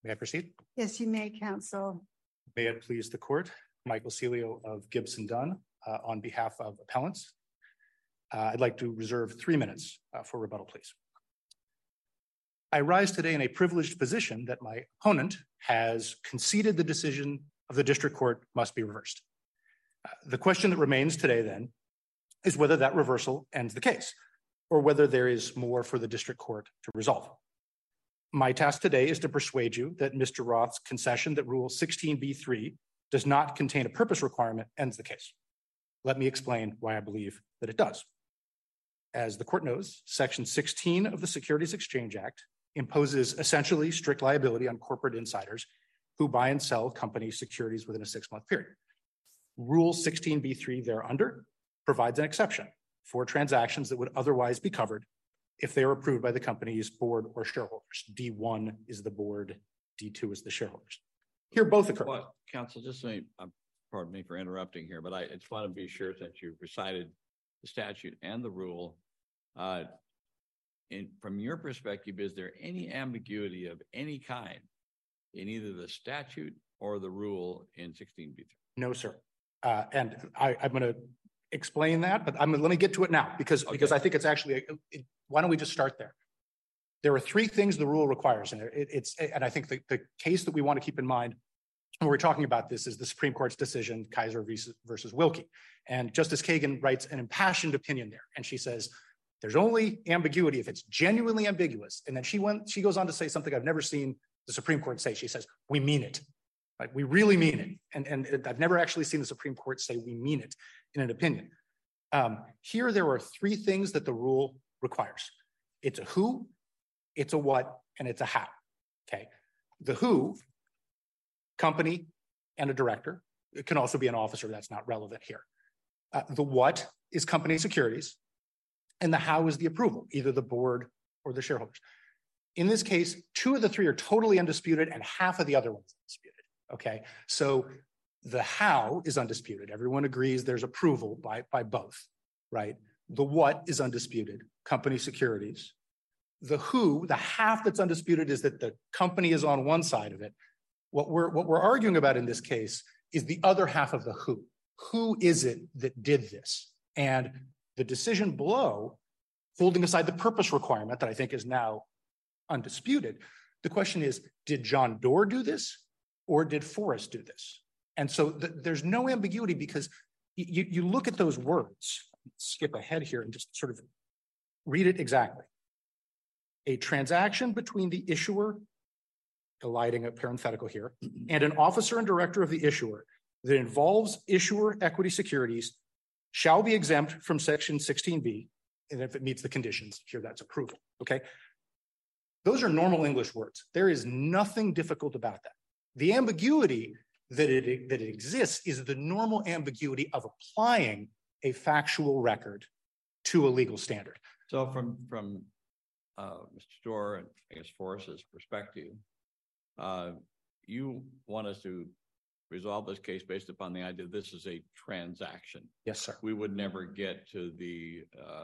May I proceed? Yes, you may, counsel. May it please the court, Michael Celio of Gibson Dunn on behalf of appellants. I'd like to reserve 3 minutes for rebuttal, please. I rise today in a privileged position that my opponent has conceded the decision of the district court must be reversed. The question that remains today then is whether that reversal ends the case or whether there is more for the district court to resolve. My task today is to persuade you that Mr. Roth's concession that Rule 16b-3 does not contain a purpose requirement ends the case. Let me explain why I believe that it does. As the court knows, Section 16 of the Securities Exchange Act imposes essentially strict liability on corporate insiders who buy and sell company securities within a 6-month period. Rule 16b-3 thereunder provides an exception for transactions that would otherwise be covered if they are approved by the company's board or shareholders. D1 is the board, D2 is the shareholders. Here both occur. Well, counsel, just pardon me for interrupting here, but I just want to be sure that you recited the statute and the rule. From your perspective, is there any ambiguity of any kind in either the statute or the rule in 16b-3? No, sir. And I'm going to explain that, but let me get to it now because I think it's actually, why don't we just start there? There are 3 things the rule requires, and and I think the case that we want to keep in mind when we're talking about this is the Supreme Court's decision, Kaiser versus Wilkie. And Justice Kagan writes an impassioned opinion there, and she says, there's only ambiguity if it's genuinely ambiguous. And then she goes on to say something I've never seen the Supreme Court say. She says, we mean it. Right? We really mean it. And I've never actually seen the Supreme Court say we mean it in an opinion. Here, there are 3 things that the rule requires. It's a who, it's a what, and it's a how. Okay. The who, company and a director. It can also be an officer. That's not relevant here. The what is company securities, and the how is the approval, either the board or the shareholders. In this case, 2 of the 3 are totally undisputed, and half of the other one's undisputed. Okay, so the how is undisputed. Everyone agrees there's approval by both, right? The what is undisputed, company securities. The who, the half that's undisputed is that the company is on one side of it. What we're arguing about in this case is the other half of the who. Who is it that did this? And the decision below, holding aside the purpose requirement that I think is now undisputed, the question is, did John Doerr do this or did Forrest do this? And so there's no ambiguity because you look at those words, skip ahead here and just sort of read it exactly. A transaction between the issuer, eliding a parenthetical here, and an officer and director of the issuer that involves issuer equity securities shall be exempt from Section 16b, and if it meets the conditions, here that's approval, okay? Those are normal English words. There is nothing difficult about that. The ambiguity that it exists is the normal ambiguity of applying a factual record to a legal standard. So from Mr. Doerr and I guess Forrest's perspective, you want us to resolve this case based upon the idea this is a transaction. Yes, sir. We would never get to the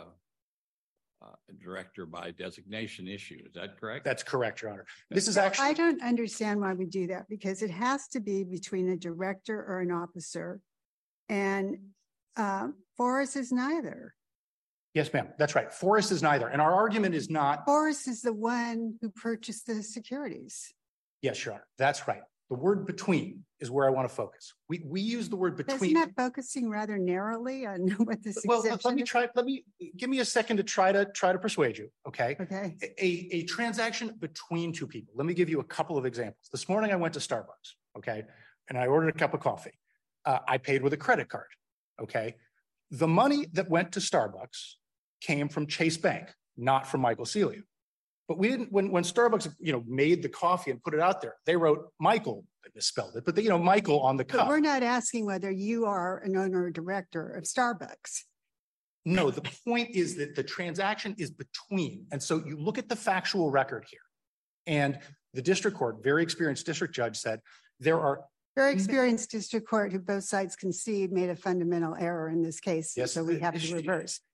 director by designation issue. Is that correct? That's correct, Your Honor. This is actually... I don't understand why we do that because it has to be between a director or an officer, and Forrest is neither. Yes, ma'am. That's right. Forrest is neither. And our argument is not... Forrest is the one who purchased the securities. Yes, Your Honor. That's right. The word between is where I want to focus. We use the word between. Isn't that focusing rather narrowly on what this exemption is? Give me a second to try to persuade you, okay? Okay. A transaction between 2 people. Let me give you a couple of examples. This morning I went to Starbucks, okay? And I ordered a cup of coffee. I paid with a credit card, okay? The money that went to Starbucks came from Chase Bank, not from Michael Celio. But we didn't, when Starbucks, made the coffee and put it out there, they wrote Michael, they misspelled it, but Michael on the cup. But we're not asking whether you are an owner or director of Starbucks. No, the point is that the transaction is between. And so you look at the factual record here. And the district court, very experienced district judge said, there are... Very experienced district court who both sides concede made a fundamental error in this case. Yes, so we have to reverse.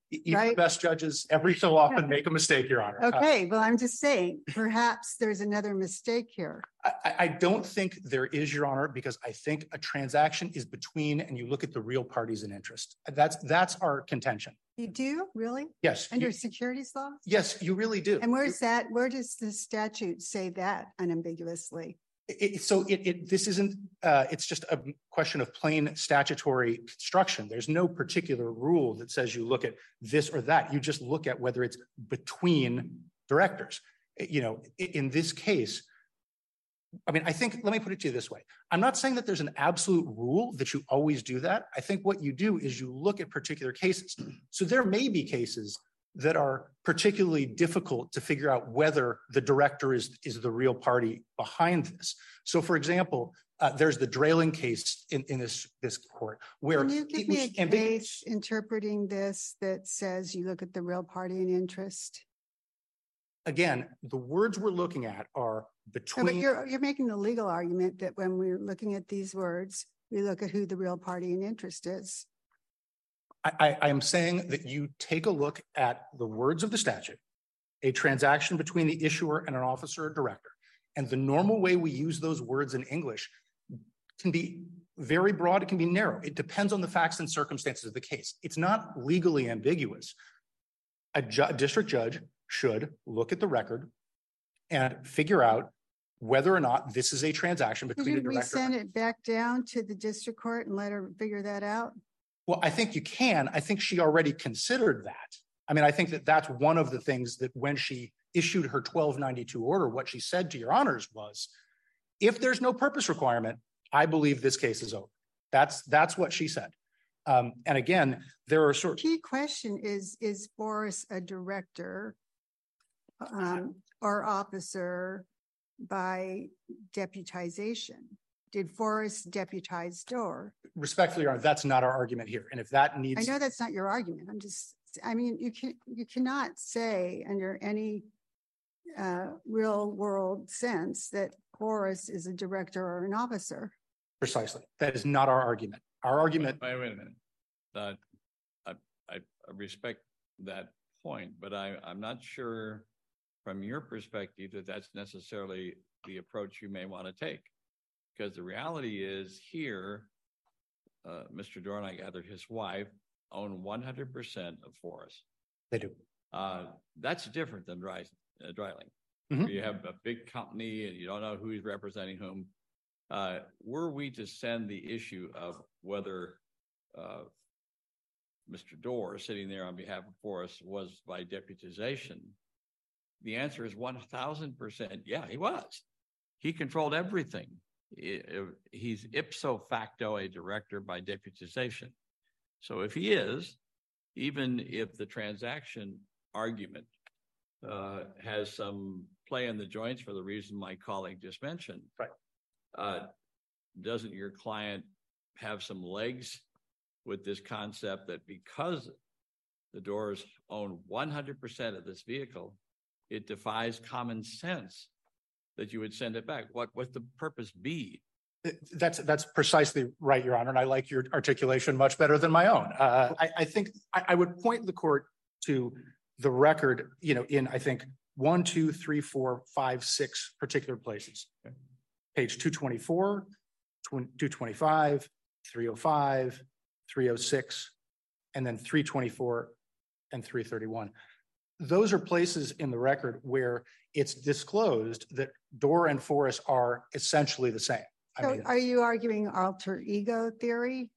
Even Right. the best judges every so often make a mistake, Your Honor. Okay, well, I'm just saying, perhaps there's another mistake here. I don't think there is, Your Honor, because I think a transaction is between, and you look at the real parties in interest. That's our contention. You do, really? Yes, Under securities law? yes, you really do. And where's that, where does the statute say that unambiguously? This isn't, it's just a question of plain statutory construction. There's no particular rule that says you look at this or that. You just look at whether it's between directors. You know, in this case, I mean, I think, let me put it to you this way. I'm not saying that there's an absolute rule that you always do that. I think what you do is you look at particular cases. So there may be cases that are particularly difficult to figure out whether the director is the real party behind this. So for example, there's the Drailing case in this court where Can you give it me was a ambiguous. case interpreting this that says you look at the real party in interest? Again, the words we're looking at are No, but between. you're making the legal argument that when we're looking at these words, we look at who the real party in interest is. I am saying that you take a look at the words of the statute, a transaction between the issuer and an officer or director. And the normal way we use those words in English can be very broad, it can be narrow. It depends on the facts and circumstances of the case. It's not legally ambiguous. A district judge should look at the record and figure out whether or not this is a transaction between the Didn't we director. send it back down to the district court and let her figure that out? Well, I think you can. I think she already considered that. I mean, I think that that's one of the things that when she issued her 1292 order, what she said to Your Honors was, if there's no purpose requirement, I believe this case is over. That's what she said. And again, there are sort of. Key question is Boris a director or officer by deputization? Did Forrest deputize Dorr? Respectfully, Your Honor, that's not our argument here. And if that I needs. know that's not your argument. I mean, you cannot say under any real world sense that Forrest is a director or an officer. Precisely. That is not our argument. Our argument. Wait a minute. I respect that point, but I'm not sure from your perspective that that's necessarily the approach you may want to take. Because the reality is here, Mr. Dorr and I gather his wife own 100% of Forrest. They do. That's different than Drailing. Mhm. You have a big company and you don't know who's representing whom. Were we to send the issue of whether Mr. Dorr sitting there on behalf of Forrest was by deputization, the answer is 1000%. Yeah, he was. He controlled everything. He's ipso facto a director by deputization. So if he is, even if the transaction argument has some play in the joints for the reason my colleague just mentioned, right? Doesn't your client have some legs with this concept that because the Dorrs own 100% of this vehicle, it defies common sense that you would send it back? What would the purpose be? That's precisely right, Your Honor. And I like your articulation much better than my own. I think I would point the court to the record, in I think 1, 2, 3, 4, 5, 6 particular places. Okay. Page 224, 225, 305, 306, and then 324 and 331. Those are places in the record where it's disclosed that Dorr and Forrest are essentially the same. So are you arguing alter ego theory?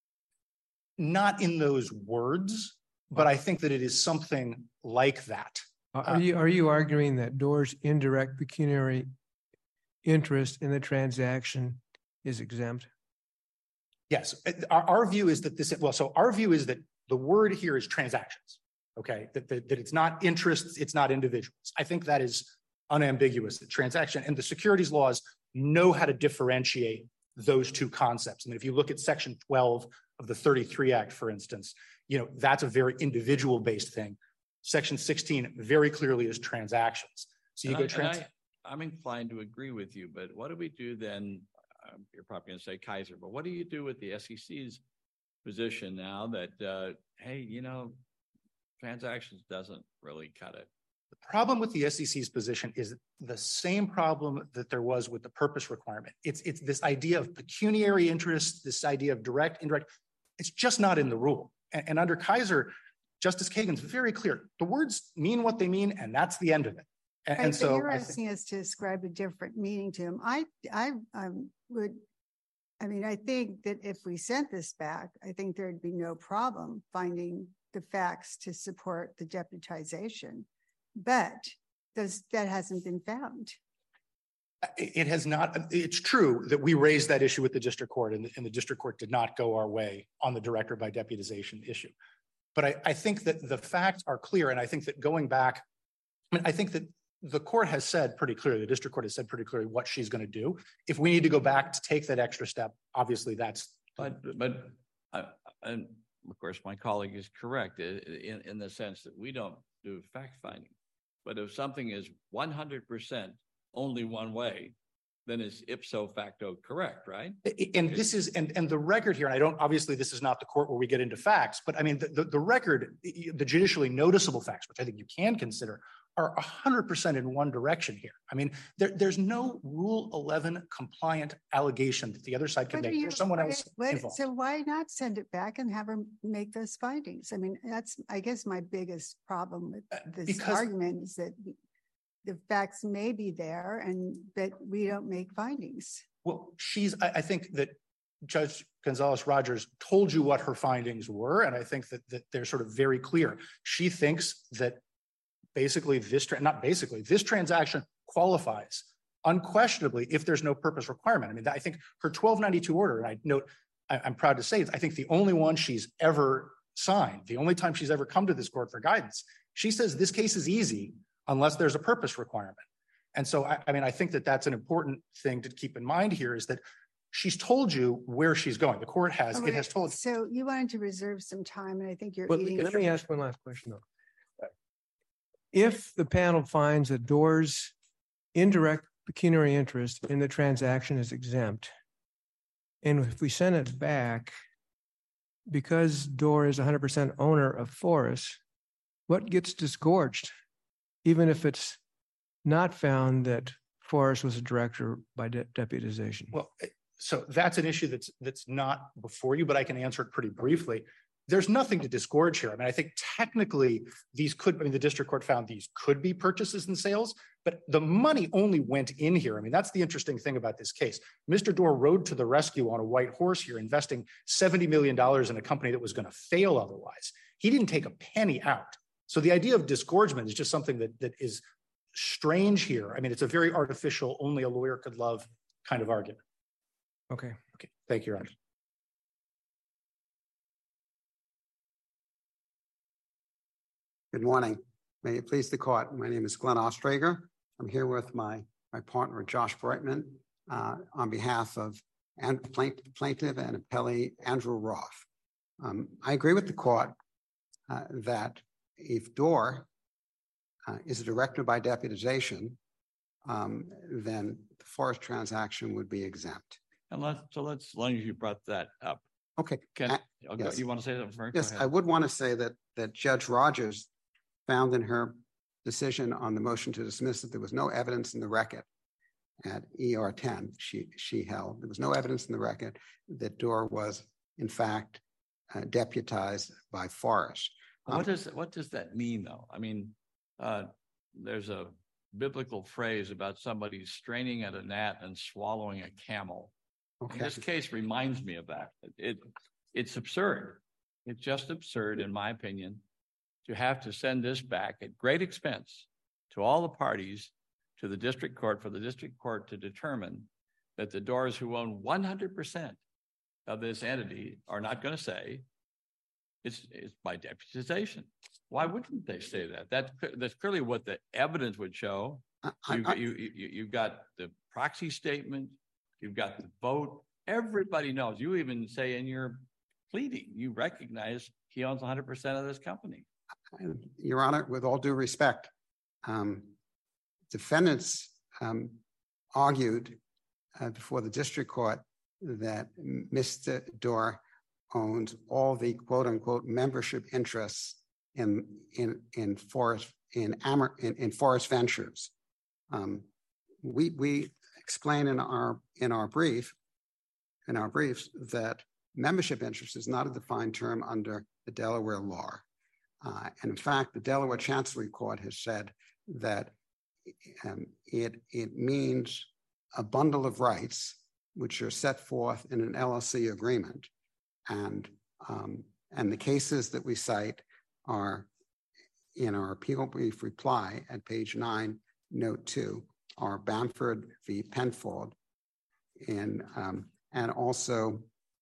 Not in those words, but I think that it is something like that. Are you arguing that Dorr's indirect pecuniary interest in the transaction is exempt? Yes, our view is that our view is that the word here is transactions. Okay, that it's not interests, it's not individuals. I think that is unambiguous, the transaction, and the securities laws know how to differentiate those two concepts. I mean, if you look at section 12 of the 33 Act, for instance, that's a very individual based thing. Section 16 very clearly is transactions. So you I'm inclined to agree with you, but what do we do then? You're probably going to say Kaiser, but what do you do with the SEC's position now that, hey, transactions doesn't really cut it. The problem with the SEC's position is the same problem that there was with the purpose requirement. It's this idea of pecuniary interest, this idea of direct, indirect. It's just not in the rule. And under Kaiser, Justice Kagan's very clear. The words mean what they mean, and that's the end of it. And So so you're asking us to ascribe a different meaning to him. I think that if we sent this back, I think there'd be no problem finding the facts to support the deputization, but that hasn't been found. It has not. It's true that we raised that issue with the district court, and the district court did not go our way on the director by deputization issue. But I think that the facts are clear, and I think that going back, I think that the court has said pretty clearly, the district court has said pretty clearly what she's going to do. If we need to go back to take that extra step, obviously that's. But and of course, my colleague is correct in the sense that we don't do fact finding. But if something is 100% only one way, then it's ipso facto correct, right? And this is, and the record here, and I don't, obviously this is not the court where we get into facts, but I mean, the record, the judicially noticeable facts, which I think you can consider, are 100% in one direction here. I mean, there's no Rule 11 compliant allegation that the other side can make or someone else involved. So why not send it back and have her make those findings? I mean, that's, I guess, my biggest problem with this argument is that the facts may be there and that we don't make findings. Well, I think that Judge Gonzalez-Rogers told you what her findings were, and I think that they're sort of very clear. She thinks that basically this transaction qualifies unquestionably if there's no purpose requirement. I mean, I think her 1292 order, and I note, I'm proud to say, I think the only one she's ever signed, the only time she's ever come to this court for guidance, she says this case is easy unless there's a purpose requirement. And so, I mean, I think that that's an important thing to keep in mind here is that she's told you where she's going. The court has, it has told you. So you wanted to reserve some time, and I think you're eating. Let me ask one last question though. If the panel finds that Doer's indirect pecuniary interest in the transaction is exempt, and if we send it back, because Doer is 100% owner of Forest, what gets disgorged, even if it's not found that Forest was a director by deputization? Well, so that's an issue that's not before you, but I can answer it pretty briefly. There's nothing to disgorge here. I mean, I think technically the district court found these could be purchases and sales, but the money only went in here. I mean, that's the interesting thing about this case. Mr. Doer rode to the rescue on a white horse here, investing $70 million in a company that was going to fail otherwise. He didn't take a penny out. So the idea of disgorgement is just something that is strange here. I mean, it's a very artificial, only a lawyer could love kind of argument. Okay. Thank you, Your Honor. Good morning. May it please the court. My name is Glenn Ostrager. I'm here with my partner, Josh Brightman, on behalf of plaintiff and appellee Andrew Roth. I agree with the court that if Doer is a director by deputization, then the Forest transaction would be exempt. And as long as you brought that up. Okay. Yes. You want to say something first? Yes, I would want to say that Judge Rogers found in her decision on the motion to dismiss that there was no evidence in the record at ER 10. She held there was no evidence in the record that Doer was in fact deputized by Forest. What does that mean, though? I mean, there's a biblical phrase about somebody straining at a gnat and swallowing a camel. Okay. This case reminds me of that. It's absurd. It's just absurd, in my opinion, to have to send this back at great expense to all the parties to the district court for the district court to determine that the Doers who own 100% of this entity are not going to say it's by deputization. Why wouldn't they say that? That's clearly what the evidence would show. You've got the proxy statement. You've got the vote. Everybody knows. You even say in your pleading, you recognize he owns 100% of this company. Your Honor, with all due respect, defendants argued before the district court that Mr. Doer owns all the quote unquote membership interests in Forest Ventures. We explain in our briefs that membership interest is not a defined term under the Delaware law. And in fact, the Delaware Chancery Court has said that it means a bundle of rights which are set forth in an LLC agreement. And the cases that we cite are in our appeal brief reply at page 9, note 2, are Bamford v. Penfold, and also.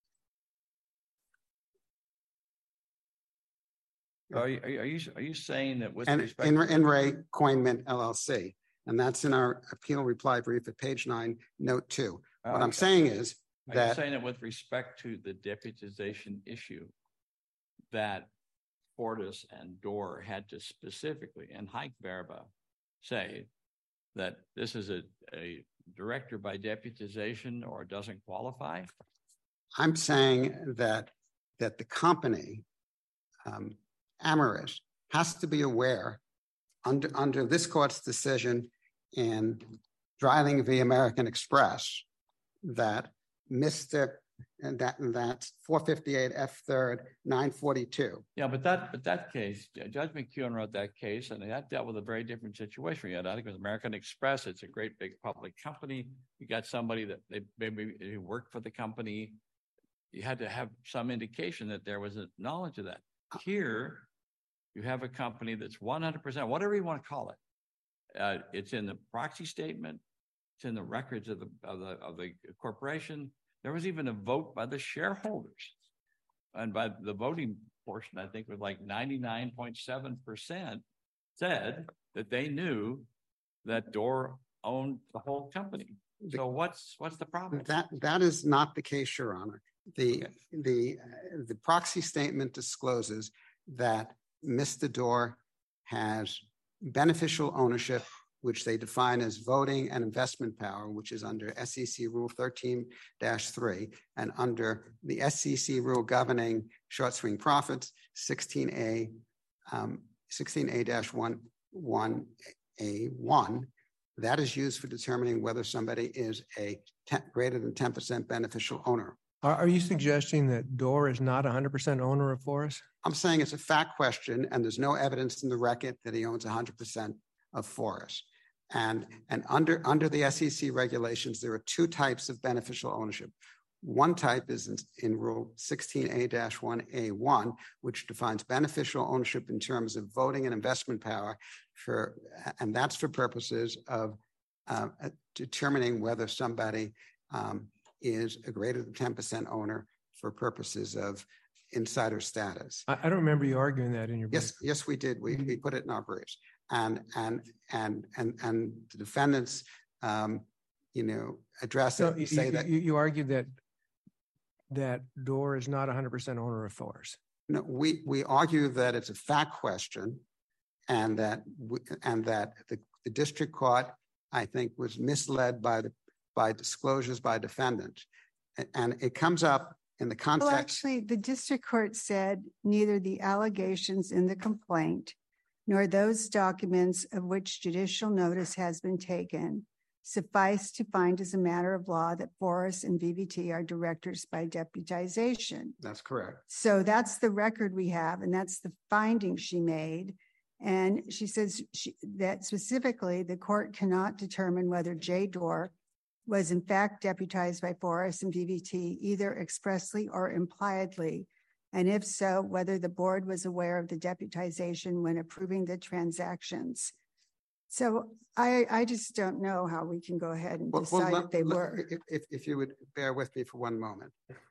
Are you saying that with And respect in Ray Coinment LLC, and that's in our appeal reply brief at page 9, note 2. What I'm saying is are that you saying that with respect to the deputization issue, that Fortis and Dorr had to specifically, and Hike Verba, say that this is a director by deputization or doesn't qualify? I'm saying that the company, Ameris, has to be aware under this court's decision in Dreiling v. American Express that and that's 458 F. 3rd 942. Yeah, but that case, Judge McKeown wrote that case, and that dealt with a very different situation. I think with American Express, it's a great big public company. You got somebody that they worked for the company. You had to have some indication that there was a knowledge of that. Here, you have a company that's 100%, whatever you want to call it. It's in the proxy statement. It's in the records of the corporation. There was even a vote by the shareholders, and by the voting portion, I think was like 99.7% said that they knew that Dorr owned the whole company. So what's the problem? That is not the case, Your Honor. The proxy statement discloses that Mr. Dorr has beneficial ownership, which they define as voting and investment power, which is under SEC Rule 13-3, and under the SEC rule governing short swing profits, 16A-1A1, that is used for determining whether somebody is a greater than 10% beneficial owner. Are you suggesting that Dorr is not 100% owner of Forest? I'm saying it's a fact question, and there's no evidence in the record that he owns 100% of Forest. And under the SEC regulations, there are two types of beneficial ownership. One type is in Rule 16A-1A1, which defines beneficial ownership in terms of voting and investment power, and that's for purposes of determining whether somebody is a greater than 10% owner for purposes of insider status. I don't remember you arguing that in your brief. Yes, we did. We put it in our briefs, and the defendants, address it. And say that you argued that Dorr is not 100% owner of Forest. No, we argue that it's a fact question, and that the district court, I think, was misled by disclosures by defendants, and it comes up in the context. Well, actually, the district court said neither the allegations in the complaint nor those documents of which judicial notice has been taken suffice to find as a matter of law that Forest and VVT are directors by deputization. That's correct. So that's the record we have, and that's the finding she made. And she says that specifically the court cannot determine whether J. Dorr was in fact deputized by Forest and VVT either expressly or impliedly, and if so, whether the board was aware of the deputization when approving the transactions. So I just don't know how we can go ahead and decide if they were. If you would bear with me for one moment.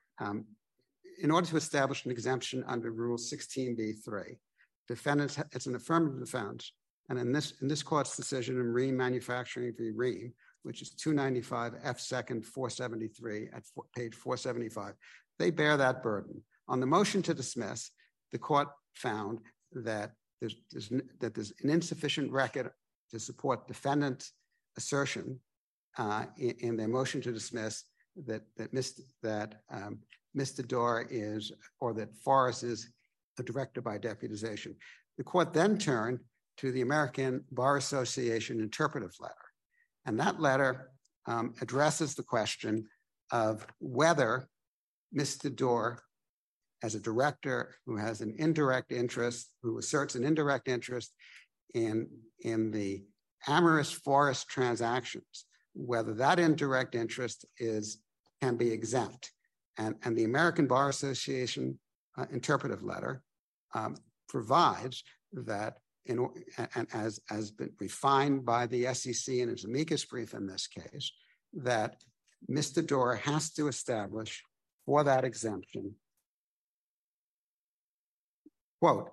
In order to establish an exemption under Rule 16b-3, defendants, it's an affirmative defense, and in this court's decision in Ream Manufacturing v. Ream, which is 295 F. 2nd 473 at page 475, they bear that burden. On the motion to dismiss, the court found that there's an insufficient record to support defendant's assertion in their motion to dismiss that Mr. Dorr is, or that Forrest is, a director by deputization. The court then turned to the American Bar Association interpretive letter. And that letter addresses the question of whether Mr. Doerr, as a director who has an indirect interest, who asserts an indirect interest in the Amyris Forest transactions, whether that indirect interest can be exempt. And the American Bar Association interpretive letter provides that, and as been refined by the SEC in its amicus brief in this case, that Mr. Doerr has to establish for that exemption, quote,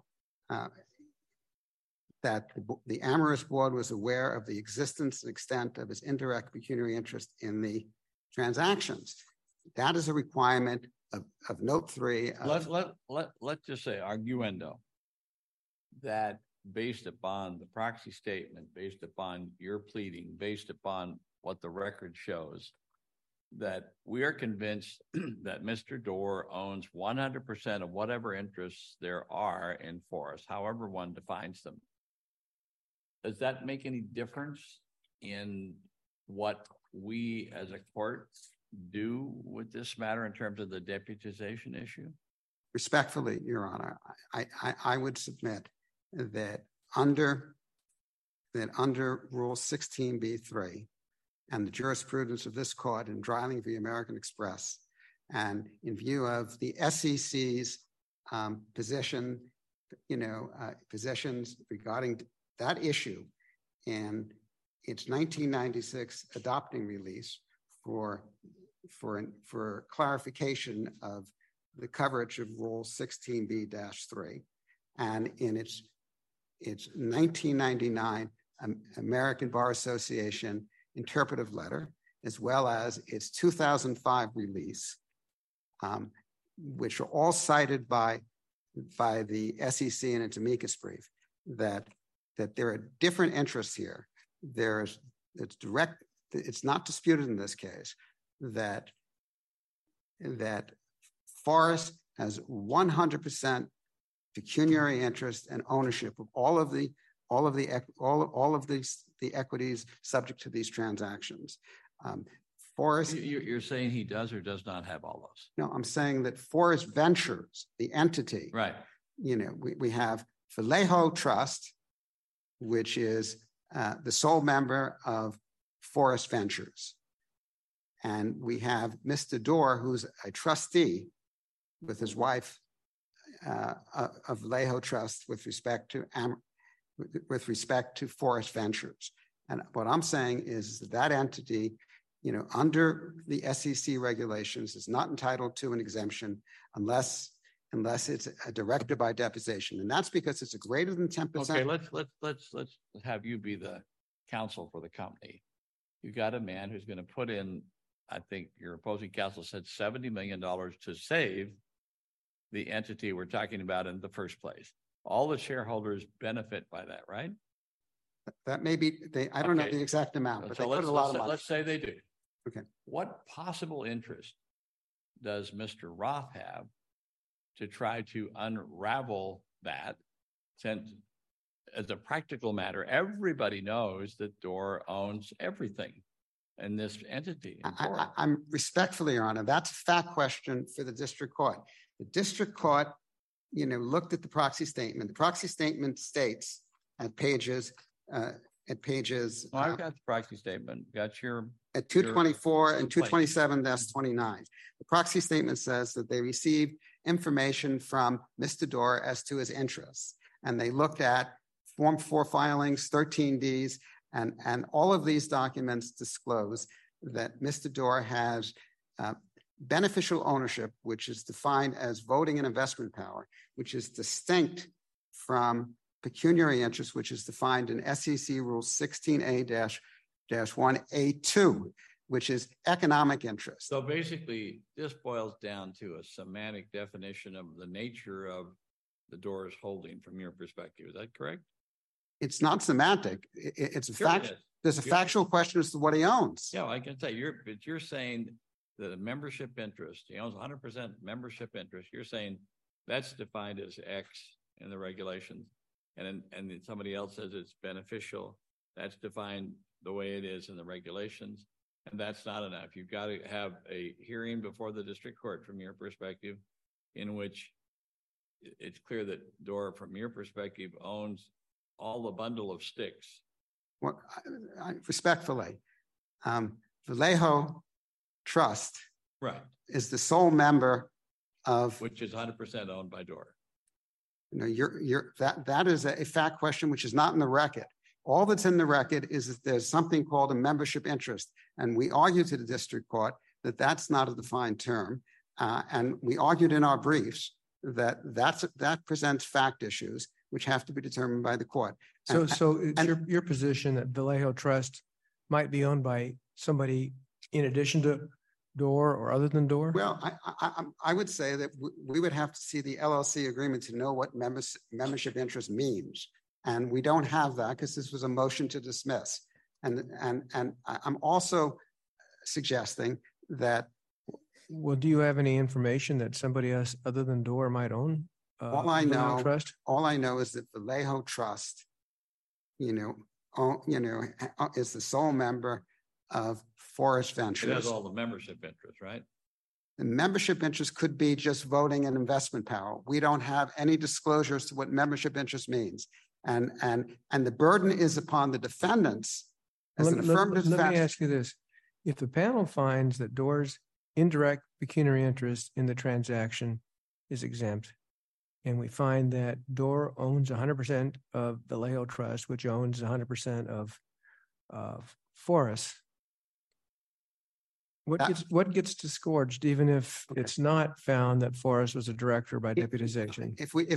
that the Amyris board was aware of the existence and extent of his indirect pecuniary interest in the transactions. That is a requirement of note 3. Let's just say arguendo that based upon the proxy statement, based upon your pleading, based upon what the record shows, that we are convinced that Mr. Doerr owns 100% of whatever interests there are in forests, however one defines them. Does that make any difference in what we as a court do with this matter in terms of the deputization issue? Respectfully, Your Honor, I would submit that under Rule 16b-3 and the jurisprudence of this court in Dreiling v. American Express, and in view of the SEC's positions regarding that issue in its 1996 adopting release for clarification of the coverage of Rule 16b-3, and in its 1999 American Bar Association interpretive letter, as well as its 2005 release, which are all cited by the SEC in its amicus brief, that there are different interests here. It's not disputed in this case that Forest has 100% pecuniary interest and ownership of all of the equities subject to these transactions. Forest. You're saying he does or does not have all those? No, I'm saying that Forest Ventures, the entity, right? We have Vallejo Trust, which is the sole member of Forest Ventures, and we have Mr. Doerr, who's a trustee with his wife of Vallejo Trust with respect to Forest Ventures. And what I'm saying is that entity, under the SEC regulations, is not entitled to an exemption unless it's a directed by deposition, and that's because it's a greater than 10%. Okay, let's have you be the counsel for the company. You got a man who's going to put in, I think your opposing counsel said $70 million to save the entity we're talking about in the first place. All the shareholders benefit by that, right? That may be, I don't know the exact amount, but so they put a lot of money. Let's say they do. Okay. What possible interest does Mr. Roth have to try to unravel that, since as a practical matter, everybody knows that Doerr owns everything in this entity? I'm respectfully, Your Honor, that's a fact question for the district court. The district court, looked at the proxy statement. The proxy statement states at pages. I've got the proxy statement. Got your at 224 and 227-29. The proxy statement says that they received information from Mr. Doerr as to his interests, and they looked at Form 4 filings, 13Ds, and all of these documents disclose that Mr. Doerr has beneficial ownership, which is defined as voting and investment power, which is distinct from pecuniary interest, which is defined in SEC Rule 16A-1A2, which is economic interest. So basically, this boils down to a semantic definition of the nature of the Doerr's holding from your perspective. Is that correct? It's not semantic. It's a fact. There's a factual question as to what he owns. Yeah, I can say you're saying that a membership interest, he owns 100% membership interest. You're saying that's defined as X in the regulations. and then somebody else says it's beneficial, that's defined the way it is in the regulations. And that's not enough. You've got to have a hearing before the district court from your perspective, in which it's clear that Dora, from your perspective, owns all the bundle of sticks. Well, respectfully, Vallejo Trust Right. is the sole member of, Which is 100% owned by Dora. that is a fact question which is not in the record. All that's in the record is that there's something called a membership interest. And we argued to the district court that that's not a defined term. And we argued in our briefs that that presents fact issues which have to be determined by the court. So it's your position that Vallejo Trust might be owned by somebody in addition to Door or other than Door? Well, I would say that we would have to see the LLC agreement to know what membership interest means. And we don't have that because this was a motion to dismiss. And I'm also suggesting that. Well, do you have any information that somebody else other than Door might own? All I know is that Vallejo Trust, is the sole member of Forest Ventures. It has all the membership interest, right? The membership interest could be just voting and investment power. We don't have any disclosure as to what membership interest means. And the burden is upon the defendants as an affirmative defense. Let me ask you this. If the panel finds that Door's indirect pecuniary interest in the transaction is exempt, and we find that Door owns 100% of Vallejo Trust, which owns 100% of Forest, what gets disgorged, even if it's not found that Forrest was a director by deputization?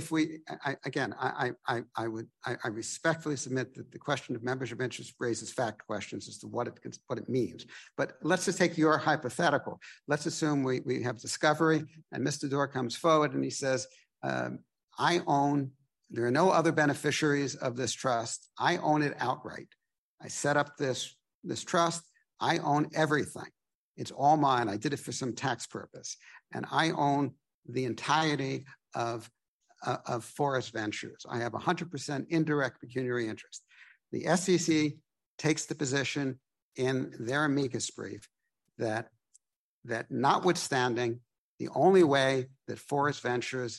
I respectfully submit that the question of membership interest raises fact questions as to what it means. But let's just take your hypothetical. Let's assume we have discovery and Mr. Door comes forward and he says, there are no other beneficiaries of this trust. I own it outright. I set up this trust. I own everything. It's all mine. I did it for some tax purpose. And I own the entirety of Forest Ventures. I have 100% indirect pecuniary interest. The SEC takes the position in their amicus brief that notwithstanding the only way that Forest Ventures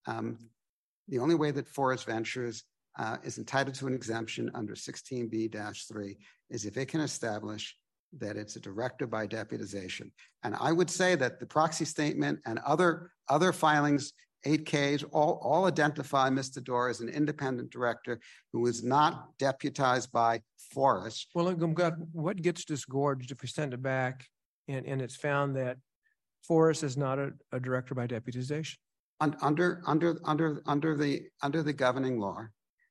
is entitled to an exemption under 16B-3 is if it can establish that it's a director by deputization. And I would say that the proxy statement and other filings, 8Ks, all identify Mr. Door as an independent director who is not deputized by Forrest. Well, what gets disgorged if we send it back and it's found that Forrest is not a director by deputization? Under the governing law,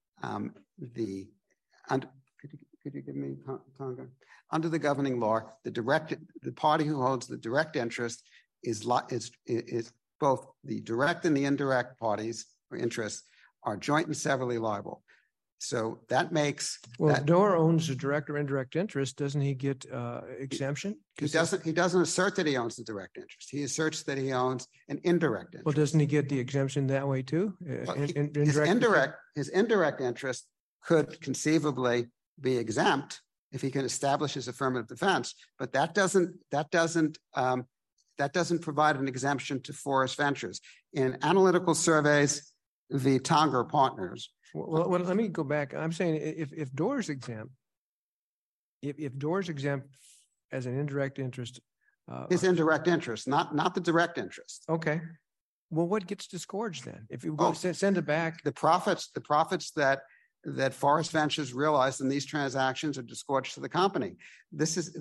could you give me Tonga? Under the governing law, the party who holds the direct interest is both the direct and the indirect parties or interests are joint and severally liable. So that makes if Door owns a direct or indirect interest, doesn't he get exemption? He doesn't assert that he owns the direct interest. He asserts that he owns an indirect interest. Well, doesn't he get the exemption that way too? His indirect interest could conceivably be exempt if he can establish his affirmative defense, but that doesn't provide an exemption to Forest Ventures. In Analytical Surveys v. Tonga Partners. Well, let me go back. I'm saying if Door's exempt, if Door's exempt as an indirect interest, his indirect interest, not the direct interest. Okay. Well, what gets disgorged then? If you go send it back, the profits that Forest Ventures realized in these transactions are disgorged to the company. This is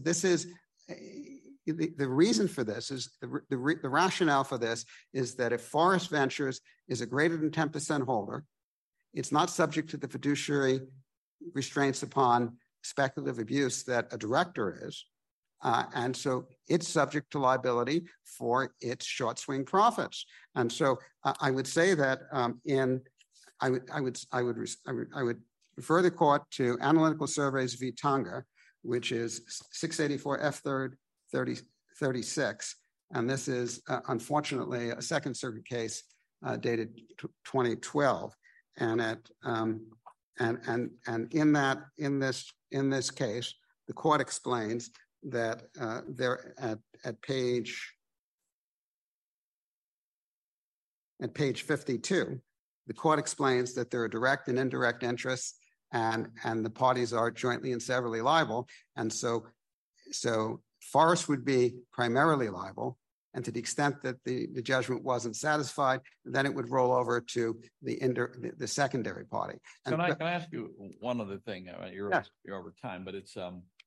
the reason for this is the rationale for this is that if Forest Ventures is a greater than 10% holder, it's not subject to the fiduciary restraints upon speculative abuse that a director is. And so it's subject to liability for its short swing profits. And so I would say that I would refer the court to Analytical Surveys v. Tonga, which is 684 F3rd 3036. And this is unfortunately a Second Circuit case dated 2012. in this case, the court explains that there at page 52, the court explains that there are direct and indirect interests, and the parties are jointly and severally liable, and so Forrest would be primarily liable, and to the extent that the judgment wasn't satisfied, then it would roll over to the secondary party. Can I ask you one other thing? You're over time, but it's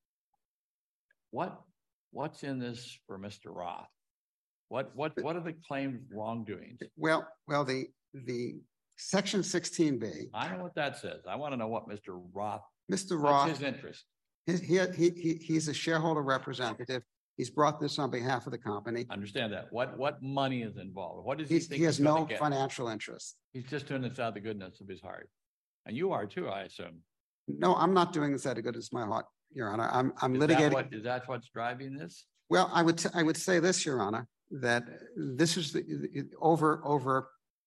what's in this for Mr. Roth? What are the claimed wrongdoings? Well, the Section 16B. I know what that says. I want to know what Mr. Roth. What's his interest? He's a shareholder representative. He's brought this on behalf of the company. Understand that. What money is involved? What does he think? He has no financial interest. He's just doing this out of the goodness of his heart, and you are too, I assume. No, I'm not doing this out of goodness of my heart, Your Honor. I'm litigating. Is that what's driving this? Well, I would say this, Your Honor, that this is over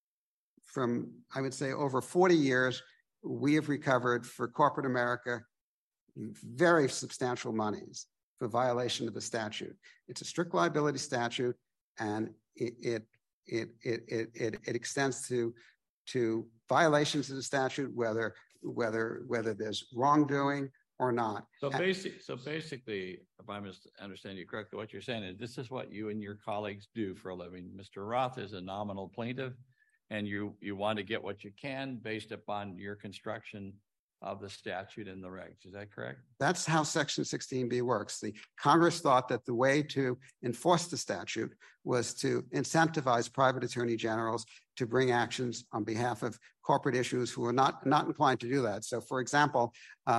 40 years, we have recovered for corporate America very substantial monies for violation of the statute. It's a strict liability statute, and it extends to violations of the statute, whether there's wrongdoing or not. So basically, if I understand you correctly, what you're saying is this is what you and your colleagues do for a living. Mr. Roth is a nominal plaintiff, and you want to get what you can based upon your construction of the statute and the regs. Is that correct? That's how Section 16B works. The Congress thought that the way to enforce the statute was to incentivize private attorney generals to bring actions on behalf of corporate issues who are not inclined to do that. So, for example,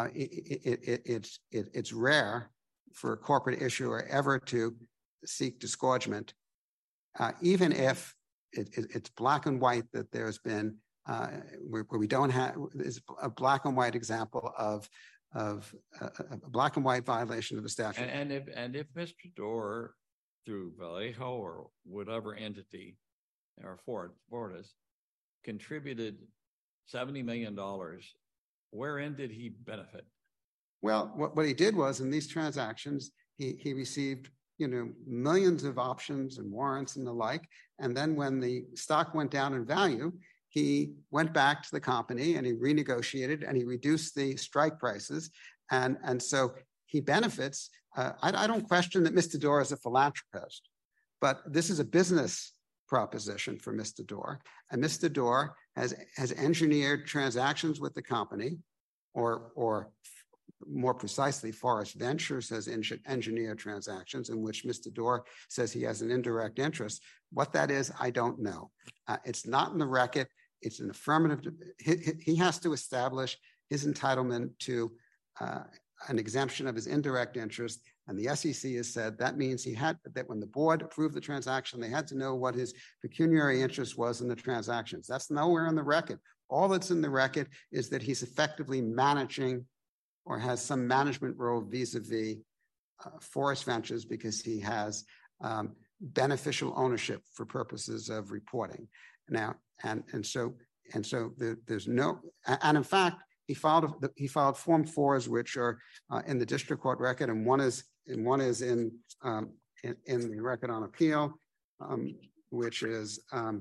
it's rare for a corporate issuer ever to seek disgorgement, even if it's black and white that there's been where we don't have is a black and white example of a black and white violation of the statute. And if Mr. Doar, through Vallejo or whatever entity or Fortis, contributed $70 million, wherein did he benefit? Well, what he did was in these transactions, he received millions of options and warrants and the like, and then when the stock went down in value, he went back to the company and he renegotiated and he reduced the strike prices. And so he benefits. I don't question that Mr. Doar is a philanthropist, but this is a business proposition for Mr. Doar. And Mr. Doar has engineered transactions with the company, or more precisely, Forrest Ventures has engineered transactions in which Mr. Doar says he has an indirect interest. What that is, I don't know. It's not in the record. It's an affirmative. He has to establish his entitlement to an exemption of his indirect interest. And the SEC has said that means that when the board approved the transaction, they had to know what his pecuniary interest was in the transactions. That's nowhere in the record. All that's in the record is that he's effectively managing or has some management role vis-a-vis Forrest Ventures because he has beneficial ownership for purposes of reporting. Now, and so there's no, and in fact, he filed Form 4s, which are in the district court record, and one is in the record on appeal, which is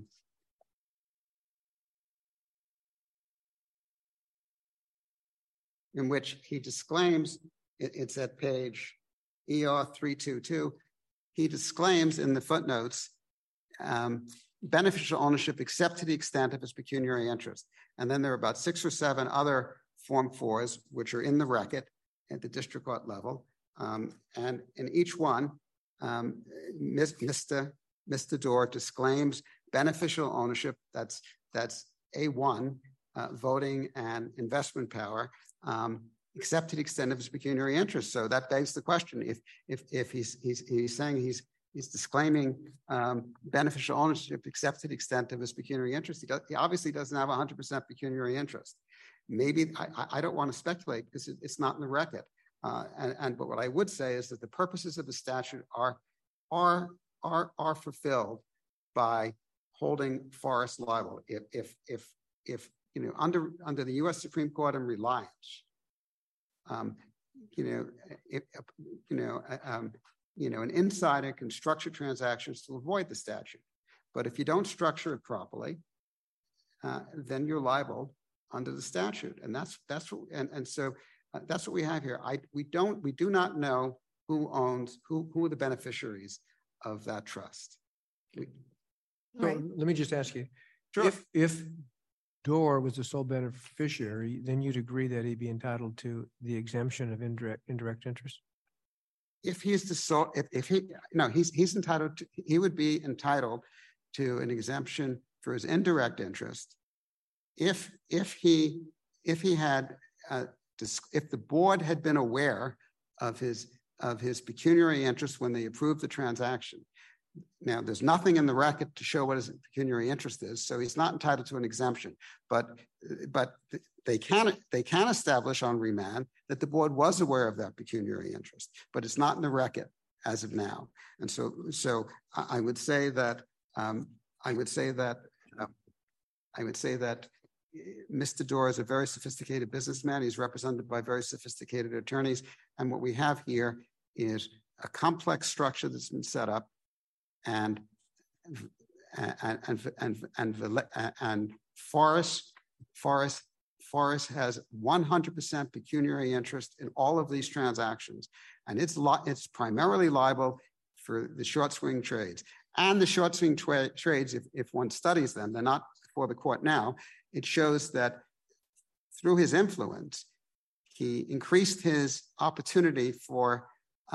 in which he disclaims, it's at page ER 322, he disclaims in the footnotes beneficial ownership except to the extent of his pecuniary interest. And then there are about 6 or 7 other Form 4s, which are in the record at the district court level. And in each one, Mr. Doar disclaims beneficial ownership, that's A1, voting and investment power, except to the extent of his pecuniary interest. So that begs the question, if he's saying he's disclaiming beneficial ownership except to the extent of his pecuniary interest, he obviously doesn't have 100% pecuniary interest. Maybe, I don't want to speculate because it's not in the record. But what I would say is that the purposes of the statute are fulfilled by holding Forrest liable. If under the U.S. Supreme Court and Reliance, an insider can structure transactions to avoid the statute. But if you don't structure it properly, then you're liable under the statute, and that's what we have here. We do not know who are the beneficiaries of that trust. Let me just ask you, Sure. if Dorr was the sole beneficiary, then you'd agree that he'd be entitled to the exemption of indirect interest? If he's the sole, he's entitled to, he would be entitled to an exemption for his indirect interest if the board had been aware of his pecuniary interest when they approved the transaction. Now, there's nothing in the record to show what his pecuniary interest is, so he's not entitled to an exemption. But they can establish on remand that the board was aware of that pecuniary interest, but it's not in the record as of now. And so I would say that Mr. Dorr is a very sophisticated businessman. He's represented by very sophisticated attorneys, and what we have here is a complex structure that's been set up. And Forrest has 100% pecuniary interest in all of these transactions, and it's primarily liable for the short swing trades. And the short swing trades, if one studies them, they're not before the court now. It shows that through his influence, he increased his opportunity for.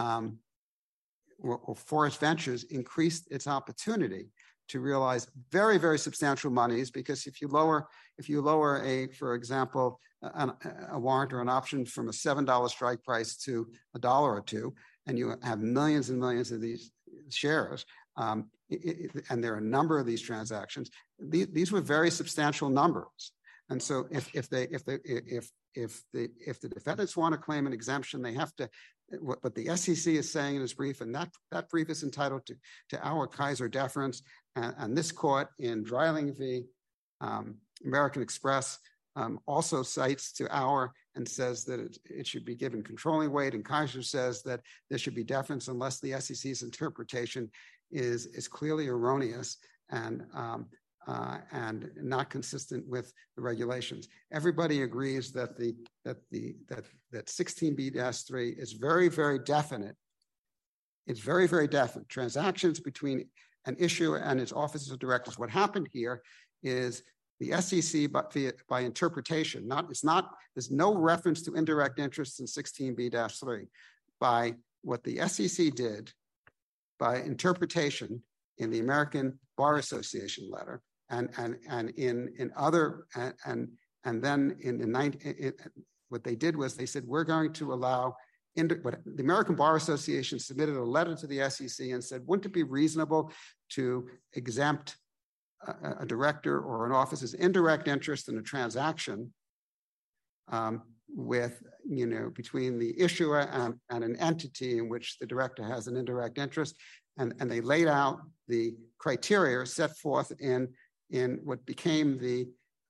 Or Forrest Ventures increased its opportunity to realize very, very substantial monies, because if you lower for example, a warrant or an option from a $7 strike price to $1 or $2, and you have millions and millions of these shares, and there are a number of these transactions, these were very substantial numbers. And so if the defendants want to claim an exemption, they have to. What the SEC is saying in its brief, and that brief is entitled to our Kaiser deference, and this court in Dreiling v. American Express also cites to our and says that it should be given controlling weight, and Kaiser says that there should be deference unless the SEC's interpretation is clearly erroneous and not consistent with the regulations. Everybody agrees that that 16b-3 is very, very definite. It's very, very definite. Transactions between an issuer and its officers of directors. What happened here is the SEC, by interpretation, there's no reference to indirect interest in 16b-3. By what the SEC did, by interpretation in the American Bar Association letter, and in other, and then what they did was they said, we're going to allow, the American Bar Association submitted a letter to the SEC and said, wouldn't it be reasonable to exempt a director or an officer's indirect interest in a transaction between the issuer and an entity in which the director has an indirect interest, and they laid out the criteria set forth in what became the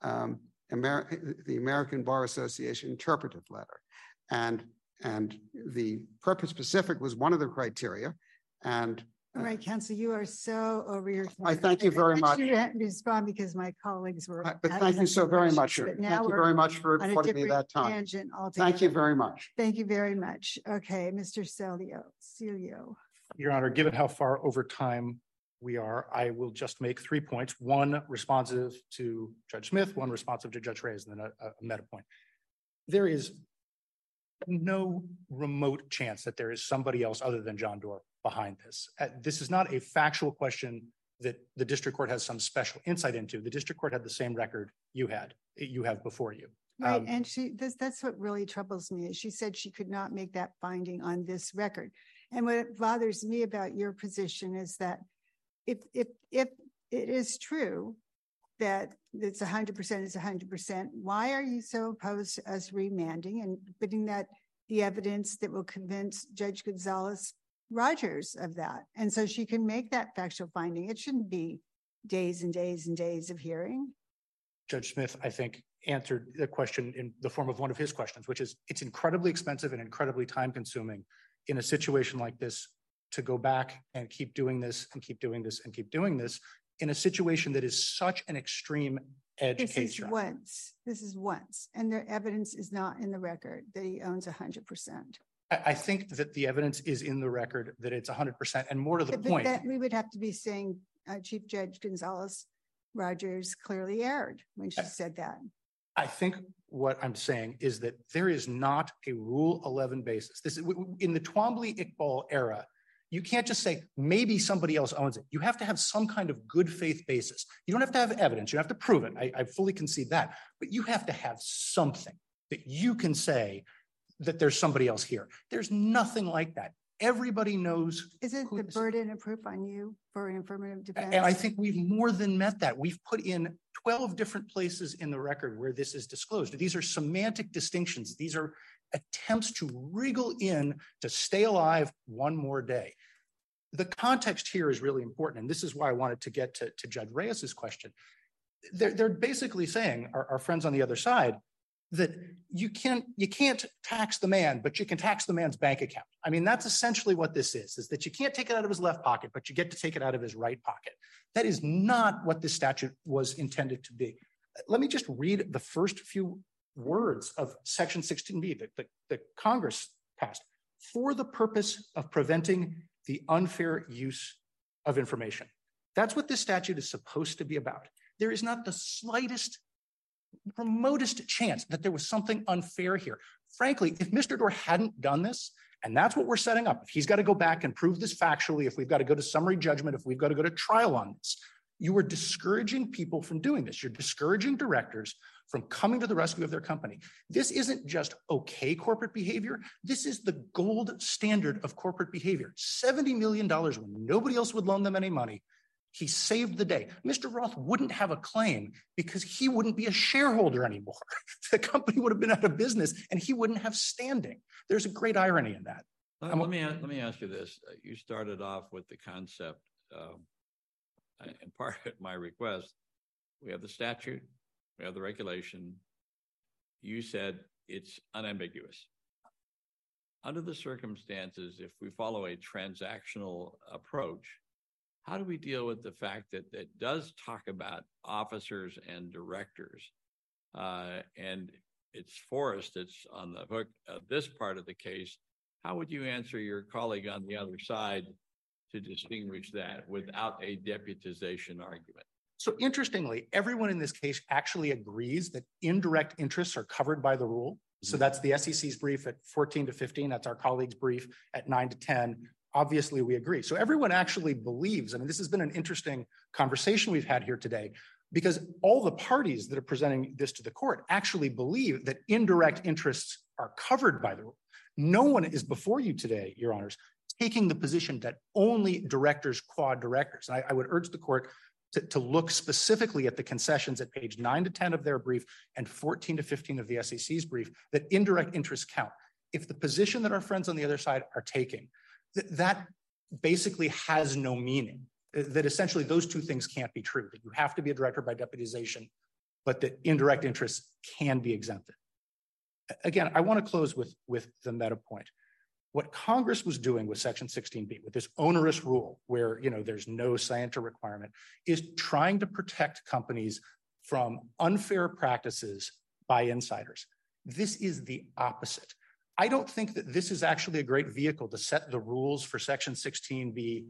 American Bar Association interpretive letter, and the purpose specific was one of the criteria. And all right, Council, you are so over your time. I thank you very much. I didn't respond because my colleagues were. But thank you so very much. Thank you very much for affording me that time. Thank you very much. Thank you very much. Okay, Mr. Celio. Your Honor, given how far over time we are, I will just make 3 points. One responsive to Judge Smith, one responsive to Judge Reyes, and then a meta point. There is no remote chance that there is somebody else other than John Dorr behind this. This is not a factual question that the district court has some special insight into. The district court had the same record you have before you. Right, and that's what really troubles me is she said she could not make that finding on this record. And what bothers me about your position is that if it is true that it's 100% is 100%, why are you so opposed to us remanding and putting that the evidence that will convince Judge Gonzalez Rogers of that? And so she can make that factual finding. It shouldn't be days and days and days of hearing. Judge Smith, I think answered the question in the form of one of his questions, which is it's incredibly expensive and incredibly time consuming in a situation like this to go back and keep doing this and keep doing this and keep doing this in a situation that is such an extreme edge This case. is once, and the evidence is not in the record that he owns 100%. I think that the evidence is in the record that it's 100%, and more to the point. That we would have to be saying Chief Judge Gonzalez Rogers clearly erred when she said that. I think what I'm saying is that there is not a Rule 11 basis. This is in the Twombly-Iqbal era. You can't just say maybe somebody else owns it. You have to have some kind of good faith basis. You don't have to have evidence. You don't have to prove it. I fully concede that. But you have to have something that you can say that there's somebody else here. There's nothing like that. Everybody knows. Isn't the burden of proof on you for an affirmative defense? And I think we've more than met that. We've put in 12 different places in the record where this is disclosed. These are semantic distinctions. These are attempts to wriggle in to stay alive one more day. The context here is really important. And this is why I wanted to get to Judge Reyes's question. They're basically saying, our friends on the other side, that you can't tax the man, but you can tax the man's bank account. I mean, that's essentially what this is that you can't take it out of his left pocket, but you get to take it out of his right pocket. That is not what this statute was intended to be. Let me just read the first few words of Section 16B that Congress passed. For the purpose of preventing the unfair use of information. That's what this statute is supposed to be about. There is not the slightest remotest chance that there was something unfair here. Frankly, if Mr. Doar hadn't done this, and that's what we're setting up, if he's got to go back and prove this factually, if we've got to go to summary judgment, if we've got to go to trial on this, you are discouraging people from doing this. You're discouraging directors from coming to the rescue of their company. This isn't just okay corporate behavior. This is the gold standard of corporate behavior. $70 million when nobody else would loan them any money. He saved the day. Mr. Roth wouldn't have a claim because he wouldn't be a shareholder anymore. The company would have been out of business and he wouldn't have standing. There's a great irony in that. Let me ask you this. You started off with the concept, and part of my request, we have the statute, we have the regulation. You said it's unambiguous. Under the circumstances, if we follow a transactional approach, how do we deal with the fact that it does talk about officers and directors, and it's Forrest that's on the hook of this part of the case? How would you answer your colleague on the other side to distinguish that without a deputization argument? So interestingly, everyone in this case actually agrees that indirect interests are covered by the rule. So that's the SEC's brief at 14 to 15. That's our colleague's brief at 9 to 10. Obviously, we agree. So everyone actually believes, I mean, this has been an interesting conversation we've had here today, because all the parties that are presenting this to the court actually believe that indirect interests are covered by the rule. No one is before you today, Your Honors, taking the position that only directors quad directors. And I would urge the court to look specifically at the concessions at page 9 to 10 of their brief and 14 to 15 of the SEC's brief, that indirect interests count. If the position that our friends on the other side are taking, that basically has no meaning, that essentially those two things can't be true, that you have to be a director by deputization, but that indirect interests can be exempted. Again, I want to close with the meta point. What Congress was doing with Section 16B, with this onerous rule where there's no scienter requirement, is trying to protect companies from unfair practices by insiders. This is the opposite. I don't think that this is actually a great vehicle to set the rules for Section 16B,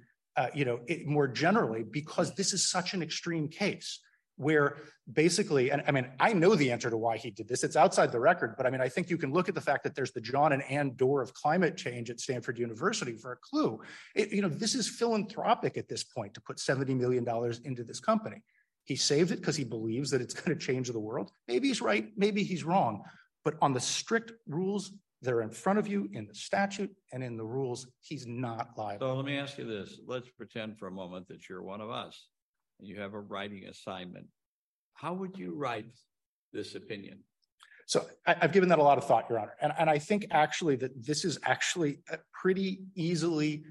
more generally, because this is such an extreme case where basically, and I mean, I know the answer to why he did this. It's outside the record, but I mean, I think you can look at the fact that there's the John and Ann Doerr of climate change at Stanford University for a clue. This is philanthropic at this point to put $70 million into this company. He saved it because he believes that it's going to change the world. Maybe he's right, maybe he's wrong, but on the strict rules that are in front of you in the statute and in the rules, he's not liable. So let me ask you this. Let's pretend for a moment that you're one of us and you have a writing assignment. How would you write this opinion? So I've given that a lot of thought, Your Honor. And I think actually that this is actually pretty easily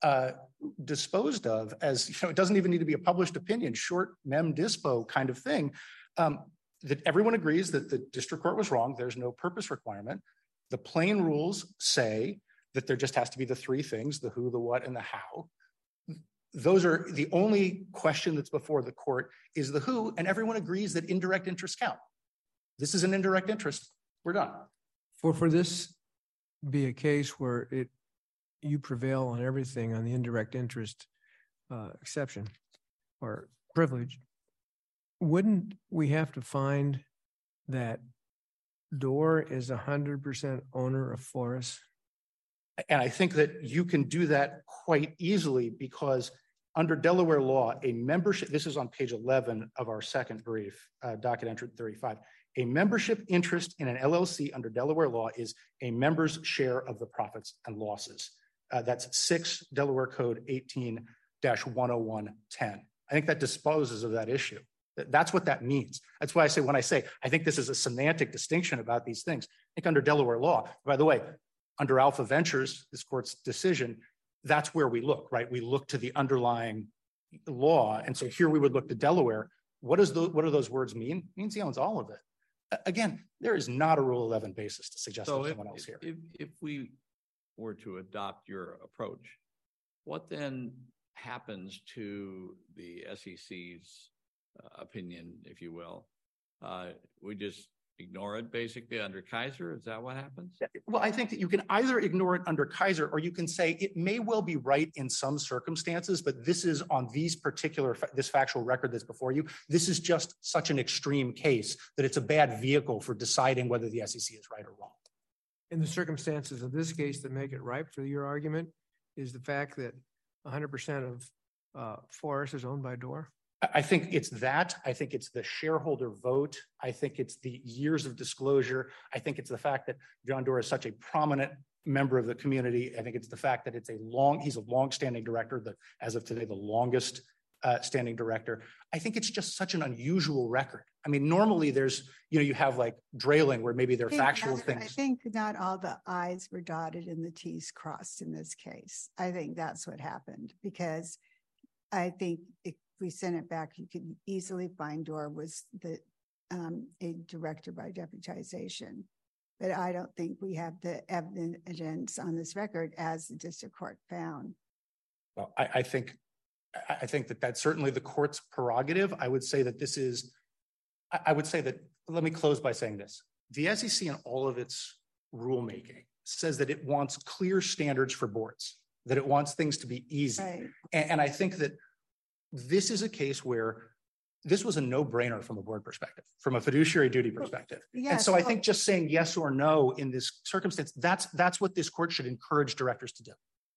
disposed of as, it doesn't even need to be a published opinion, short mem dispo kind of thing. that everyone agrees that the district court was wrong. There's no purpose requirement. The plain rules say that there just has to be the three things, the who, the what, and the how. Those are the only question that's before the court is the who, and everyone agrees that indirect interests count. This is an indirect interest. We're done. For this be a case where you prevail on everything on the indirect interest exception or privilege, wouldn't we have to find that Door is 100% owner of Flores? And I think that you can do that quite easily because under Delaware law, a membership, this is on page 11 of our second brief, docket entry 35, a membership interest in an LLC under Delaware law is a member's share of the profits and losses. That's 6 Delaware Code 18-10110. I think that disposes of that issue. That's what that means. That's why I say, when I say, I think this is a semantic distinction about these things, I think under Delaware law, by the way, under Alpha Ventures, this court's decision, that's where we look, right? We look to the underlying law. And so here we would look to Delaware. What do those words mean? It means he owns all of it. Again, there is not a Rule 11 basis to suggest there's someone else here. If we were to adopt your approach, what then happens to the SEC's opinion, if you will? We just ignore it basically under Kaiser? Is that what happens? Well, I think that you can either ignore it under Kaiser, or you can say it may well be right in some circumstances, but this is on these particular, this factual record that's before you. This is just such an extreme case that it's a bad vehicle for deciding whether the SEC is right or wrong. In the circumstances of this case that make it ripe for your argument is the fact that 100% of Forest is owned by Door? I think it's that. I think it's the shareholder vote. I think it's the years of disclosure. I think it's the fact that John Doerr is such a prominent member of the community. I think it's the fact that he's a long-standing director, as of today, the longest standing director. I think it's just such an unusual record. I mean, normally there's, you have like drailing where maybe there are factual things. I think not all the I's were dotted and the T's crossed in this case. I think that's what happened, because I think if we sent it back, you could easily find Doerr was a director by deputization. But I don't think we have the evidence on this record as the district court found. Well, I think that that's certainly the court's prerogative. I would say that let me close by saying this. The SEC in all of its rulemaking says that it wants clear standards for boards, that it wants things to be easy. Right. And I think that this is a case where this was a no-brainer from a board perspective, from a fiduciary duty perspective. Yes, and so I think just saying yes or no in this circumstance, that's what this court should encourage directors to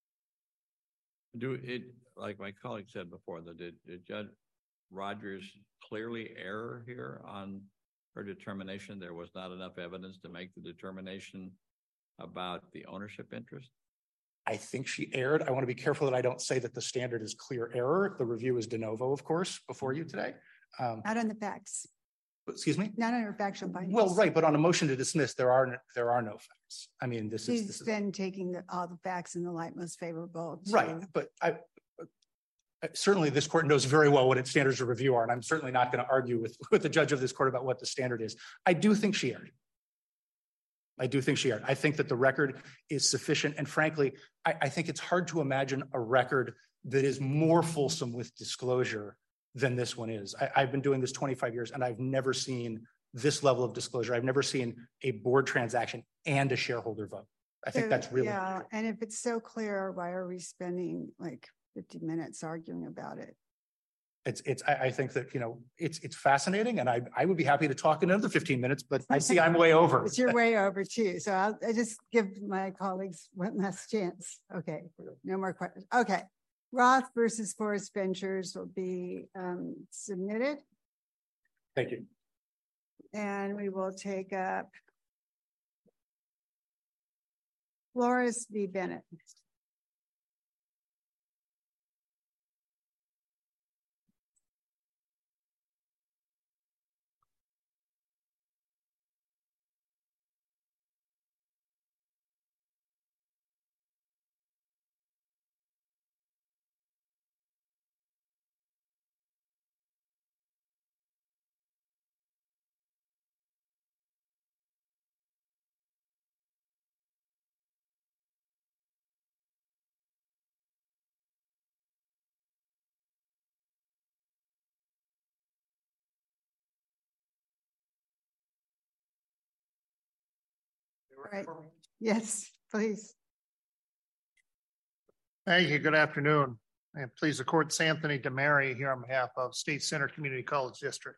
do. Like my colleague said before, did Judge Rogers clearly err here on her determination? There was not enough evidence to make the determination about the ownership interest? I think she erred. I want to be careful that I don't say that the standard is clear error. The review is de novo, of course, before you today. Not on the facts. Excuse me? Not on her factual findings. Well, right, but on a motion to dismiss, there are no facts. I mean, She's then taking all the facts in the light most favorable. Right, but certainly this court knows very well what its standards of review are, and I'm certainly not going to argue with the judge of this court about what the standard is. I do think she erred. I think that the record is sufficient. And frankly, I think it's hard to imagine a record that is more fulsome with disclosure than this one is. I've been doing this 25 years and I've never seen this level of disclosure. I've never seen a board transaction and a shareholder vote. I think that's really clear. And if it's so clear, why are we spending like 50 minutes arguing about it? I think that, it's fascinating, and I would be happy to talk another 15 minutes, but I see I'm way over. But you're way over too. So I just give my colleagues one last chance. Okay, no more questions. Okay, Roth versus Forest Ventures will be submitted. Thank you. And we will take up Flores v. Bennett. Right. Yes, please. Thank you. Good afternoon. And please the court, it's Anthony DeMary here on behalf of State Center Community College District.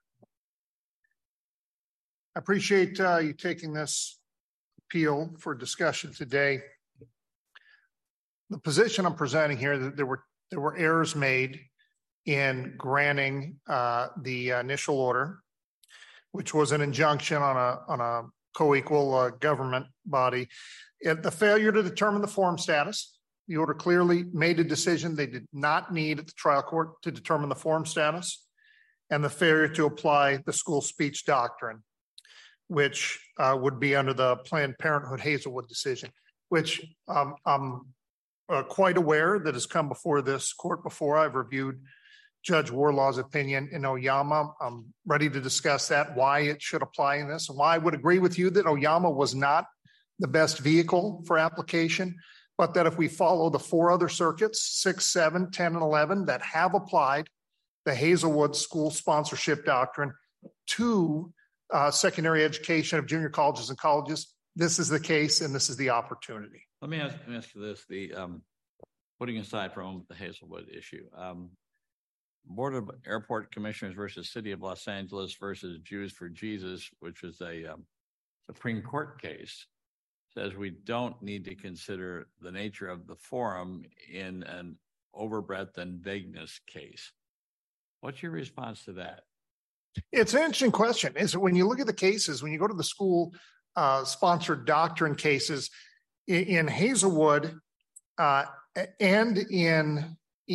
I appreciate you taking this appeal for discussion today. The position I'm presenting here, that there were errors made in granting the initial order, which was an injunction on a co-equal government body. The failure to determine the forum status. The order clearly made a decision they did not need at the trial court to determine the forum status, and the failure to apply the school speech doctrine, which would be under the Planned Parenthood Hazelwood decision, which I'm quite aware that has come before this court before. I've reviewed Judge Warlaw's opinion in Oyama. I'm ready to discuss that, why it should apply in this, and why I would agree with you that Oyama was not the best vehicle for application, but that if we follow the 4 other circuits, 6, 7, 10, and 11, that have applied the Hazelwood school sponsorship doctrine to secondary education of junior colleges and colleges, this is the case and this is the opportunity. Let me ask you this, putting aside from the Hazelwood issue, Board of Airport Commissioners versus City of Los Angeles versus Jews for Jesus, which is a Supreme Court case, says we don't need to consider the nature of the forum in an overbreadth and vagueness case. What's your response to that? It's an interesting question. Is when you look at the cases, when you go to the school sponsored doctrine cases in Hazelwood and in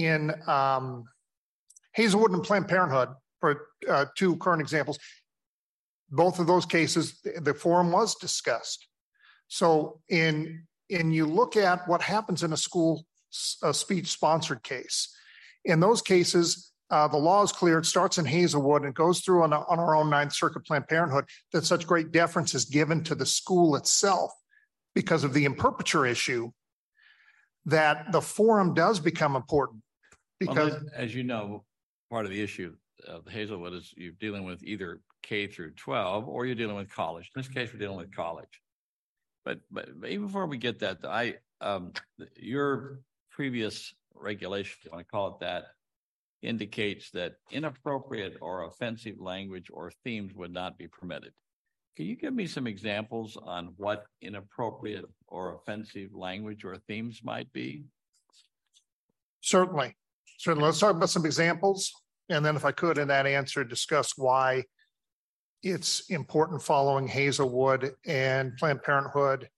Hazelwood and Planned Parenthood, for 2 current examples, both of those cases, the forum was discussed. So you look at what happens in a school speech sponsored case. In those cases, the law is clear. It starts in Hazelwood and goes through on our own 9th Circuit Planned Parenthood, that such great deference is given to the school itself because of the imperpeture issue, that the forum does become important. Because, as you know, part of the issue of Hazelwood is you're dealing with either K through 12 or you're dealing with college. In this case, we're dealing with college. But even before we get that, your previous regulation, if you want to call it that, indicates that inappropriate or offensive language or themes would not be permitted. Can you give me some examples on what inappropriate or offensive language or themes might be? Certainly. Let's talk about some examples. And then if I could, in that answer, discuss why it's important following Hazelwood and Planned Parenthood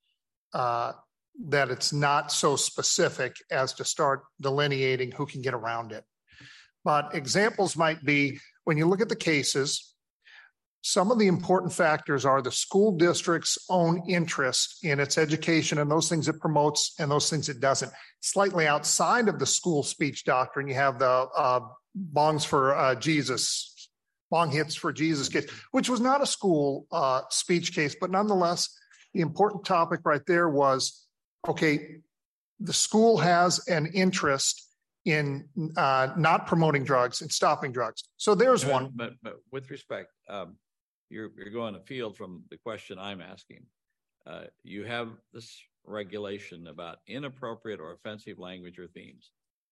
that it's not so specific as to start delineating who can get around it. But examples might be, when you look at the cases, some of the important factors are the school district's own interest in its education and those things it promotes and those things it doesn't. Slightly outside of the school speech doctrine, you have the bongs for Jesus, bong hits for Jesus case, which was not a school speech case, but nonetheless, the important topic right there was, okay, the school has an interest in not promoting drugs and stopping drugs. So there's one. But with respect, you're going afield from the question I'm asking. You have this regulation about inappropriate or offensive language or themes.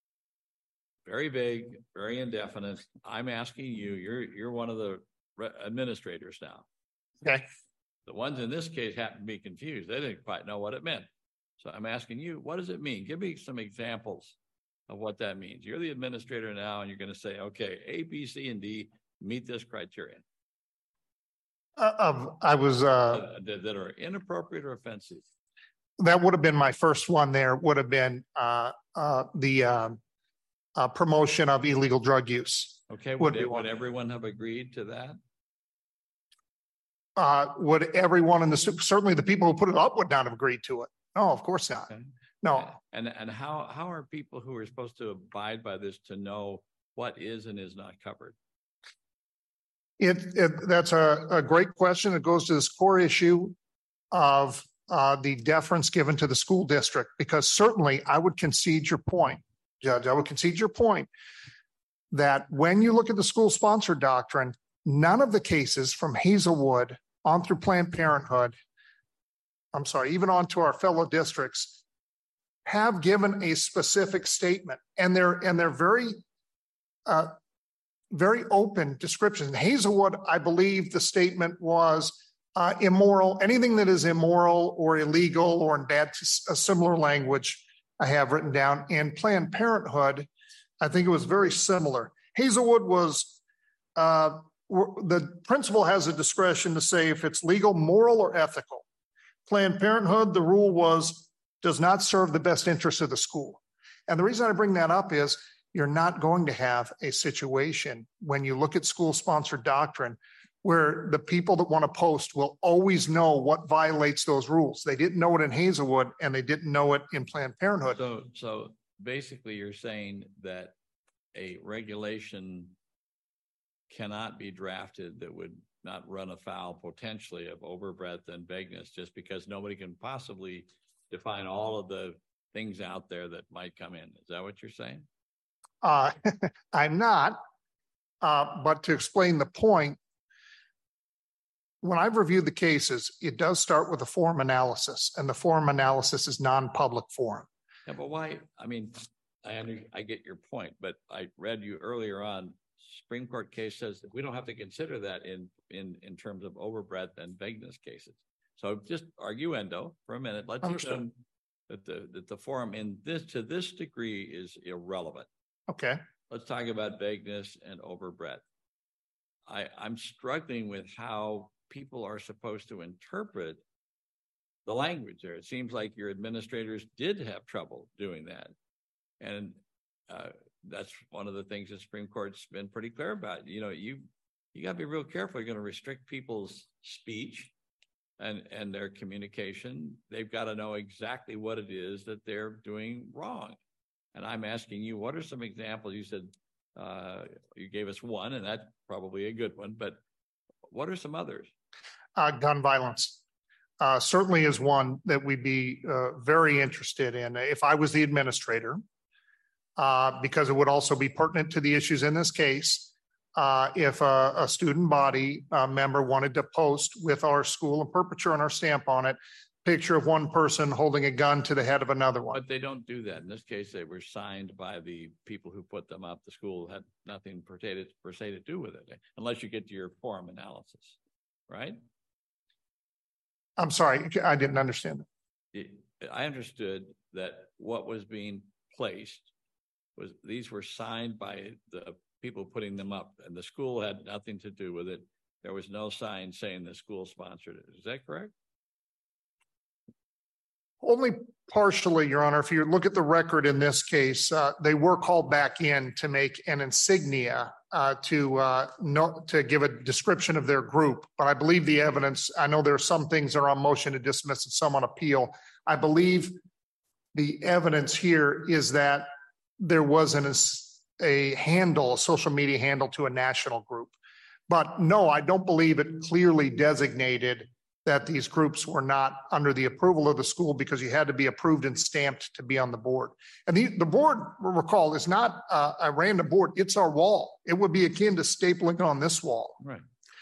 Very vague, very indefinite. I'm asking you, you're one of the administrators now. Okay. The ones in this case happen to be confused. They didn't quite know what it meant. So I'm asking you, what does it mean? Give me some examples of what that means. You're the administrator now, and you're going to say, okay, A, B, C, and D meet this criterion. I was that are inappropriate or offensive. That would have been my first one. There would have been the promotion of illegal drug use. Okay, would everyone have agreed to that? Would everyone in the certainly the people who put it up would not have agreed to it? No, of course not. Okay. No. And how are people who are supposed to abide by this to know what is and is not covered? That's a great question. It goes to this core issue of the deference given to the school district, because certainly I would concede your point, Judge. I would concede your point that when you look at the school sponsored doctrine, none of the cases from Hazelwood on through Planned Parenthood even onto our fellow districts, have given a specific statement, and they're very, very open descriptions. In Hazelwood, I believe the statement was immoral, anything that is immoral or illegal or in bad, a similar language I have written down. And Planned Parenthood, I think it was very similar. Hazelwood was, the principal has a discretion to say if it's legal, moral, or ethical. Planned Parenthood, the rule was, does not serve the best interest of the school. And the reason I bring that up is you're not going to have a situation when you look at school-sponsored doctrine where the people that want to post will always know what violates those rules. They didn't know it in Hazelwood, and they didn't know it in Planned Parenthood. So basically you're saying that a regulation cannot be drafted that would not run afoul potentially of overbreadth and vagueness just because nobody can possibly define all of the things out there that might come in. Is that what you're saying? I'm not, but to explain the point, when I've reviewed the cases, it does start with a form analysis, and the form analysis is non-public forum. Yeah, but why? I mean, I get your point, but I read you earlier on, Supreme Court case says that we don't have to consider that in terms of overbreadth and vagueness cases. So just arguendo for a minute. Let's assume that the forum to this degree is irrelevant. Okay. Let's talk about vagueness and overbreadth. I'm struggling with how people are supposed to interpret the language there. It seems like your administrators did have trouble doing that. And that's one of the things the Supreme Court's been pretty clear about. You know, you got to be real careful. You're going to restrict people's speech and their communication. They've got to know exactly what it is that they're doing wrong. And I'm asking you, what are some examples? You said you gave us one, and that's probably a good one, but what are some others? Gun violence certainly is one that we'd be very interested in if I was the administrator, because it would also be pertinent to the issues in this case. If a student body member wanted to post with our school and perpetrator and our stamp on it, picture of one person holding a gun to the head of another one. But they don't do that. In this case, they were signed by the people who put them up. The school had nothing per se to do with it, unless you get to your form analysis, right? I'm sorry, I didn't understand that. I understood that what was being placed was these were signed by the people putting them up, and the school had nothing to do with it. There was no sign saying the school sponsored it. Is that correct? Only partially, Your Honor. If you look at the record in this case, they were called back in to make an insignia to give a description of their group. But I believe the evidence, I know there are some things that are on motion to dismiss and some on appeal. I believe the evidence here is that there wasn't a social media handle to a national group. But no, I don't believe it clearly designated that these groups were not under the approval of the school, because you had to be approved and stamped to be on the board. And the board, recall, is not a random board. It's our wall. It would be akin to stapling on this wall. Right.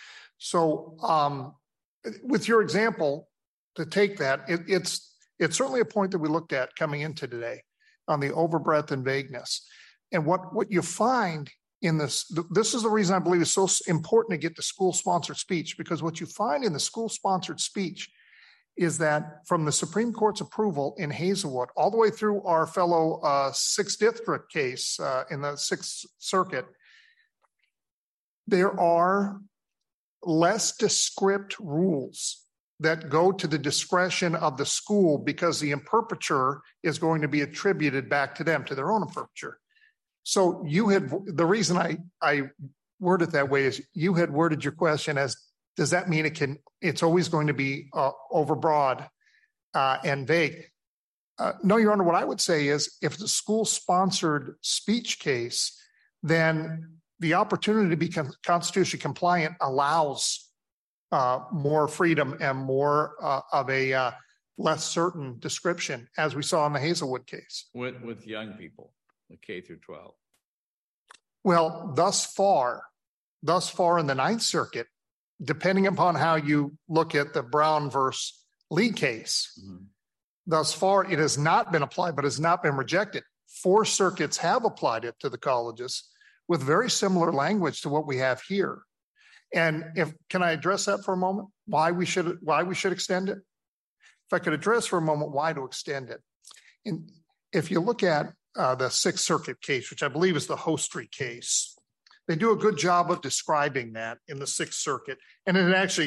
So with your example, to take that, it's certainly a point that we looked at coming into today on the overbreadth and vagueness. And what you find in this is the reason I believe it's so important to get the school-sponsored speech, because what you find in the school-sponsored speech is that from the Supreme Court's approval in Hazelwood all the way through our fellow 6th District case in the 6th Circuit, there are less descript rules that go to the discretion of the school, because the imperpetrator is going to be attributed back to them, to their own imperpetrator. So the reason I worded that way is you had worded your question as, does that mean it's always going to be overbroad and vague? No, Your Honor, what I would say is if it's a school-sponsored speech case, then the opportunity to be constitutionally compliant allows more freedom and more of a less certain description, as we saw in the Hazelwood case. With young people. The K through 12. Well, thus far in the 9th Circuit, depending upon how you look at the Brown versus Lee case. Mhm. Thus far, it has not been applied, but has not been rejected. 4 circuits have applied it to the colleges with very similar language to what we have here. And can I address that for a moment? Why we should extend it? If I could address for a moment why to extend it. And if you look at the Sixth Circuit case, which I believe is the Hostry case, they do a good job of describing that in the Sixth Circuit. And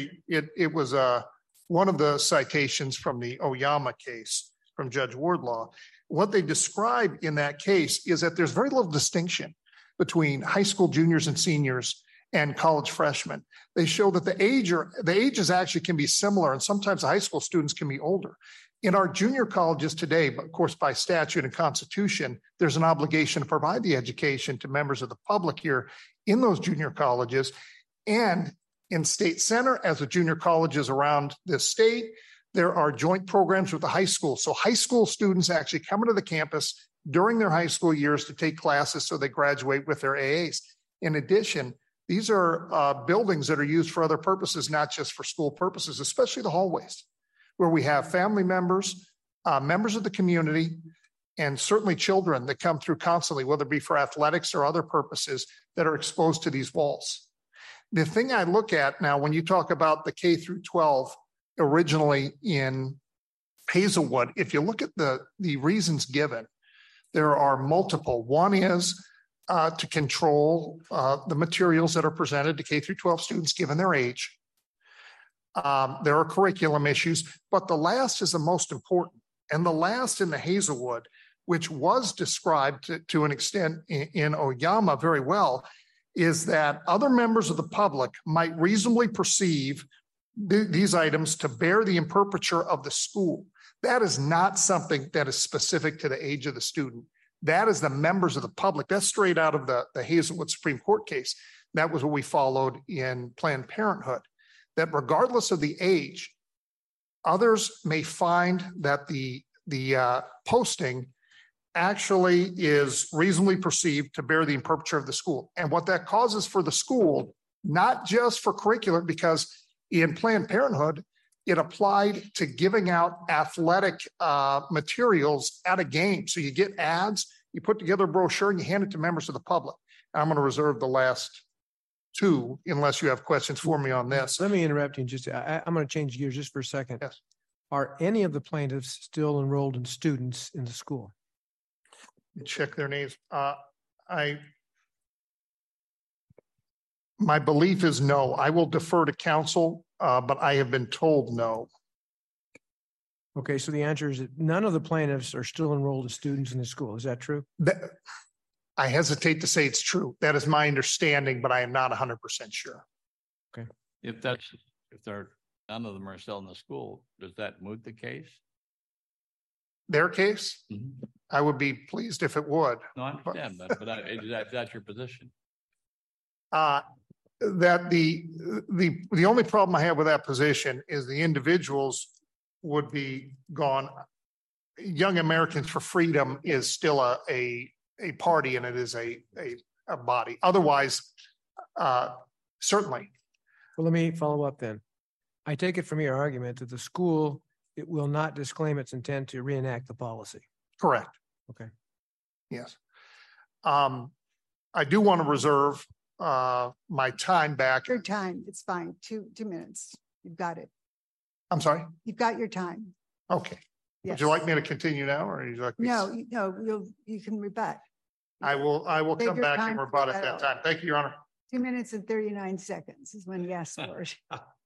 it was one of the citations from the Oyama case from Judge Wardlaw. What they describe in that case is that there's very little distinction between high school juniors and seniors and college freshmen. They show that the ages actually can be similar, and sometimes the high school students can be older. In our junior colleges today, but of course by statute and constitution, there's an obligation to provide the education to members of the public here in those junior colleges. And in State Center, as the junior colleges around this state, there are joint programs with the high school. So high school students actually come into the campus during their high school years to take classes so they graduate with their AAs. In addition, these are buildings that are used for other purposes, not just for school purposes, especially the hallways, where we have family members, members of the community, and certainly children that come through constantly, whether it be for athletics or other purposes, that are exposed to these walls. The thing I look at now, when you talk about the K through 12 originally in Hazelwood, if you look at the reasons given, there are multiple. One is to control the materials that are presented to K through 12 students given their age. There are curriculum issues, but the last is the most important. And the last in the Hazelwood, which was described to an extent in Oyama very well, is that other members of the public might reasonably perceive these items to bear the imperpeture of the school. That is not something that is specific to the age of the student. That is the members of the public. That's straight out of the Hazelwood Supreme Court case. That was what we followed in Planned Parenthood, that regardless of the age, others may find that the posting actually is reasonably perceived to bear the imperpeture of the school. And what that causes for the school, not just for curriculum, because in Planned Parenthood, it applied to giving out athletic materials at a game. So you get ads, you put together a brochure, and you hand it to members of the public. I'm going to reserve the last 2, unless you have questions for me on this. Let me interrupt you. I'm going to change gears just for a second. Yes. Are any of the plaintiffs still enrolled in students in the school? Check their names. My belief is no. I will defer to counsel, but I have been told no. Okay, so the answer is that none of the plaintiffs are still enrolled as students in the school. Is that true? I hesitate to say it's true. That is my understanding, but I am not 100% sure. Okay. If none of them are still in the school, does that moot the case? Their case? Mm-hmm. I would be pleased if it would. No, I understand that, but that's your position. That the only problem I have with that position is the individuals would be gone. Young Americans for Freedom is still a party, and it is a body. Otherwise, certainly. Well, let me follow up then. I take it from your argument that the school, it will not disclaim its intent to reenact the policy. Correct. Okay. Yes. I do want to reserve my time back. Your time, it's fine. 2 minutes. You've got it. I'm sorry? You've got your time. Okay. Yes. Would you like me to continue now, or you like me? No, you can rebut. I will Take come your back time and for rebut at that. that time. Thank you, Your Honor. 2 minutes and 39 seconds is when he asked for it.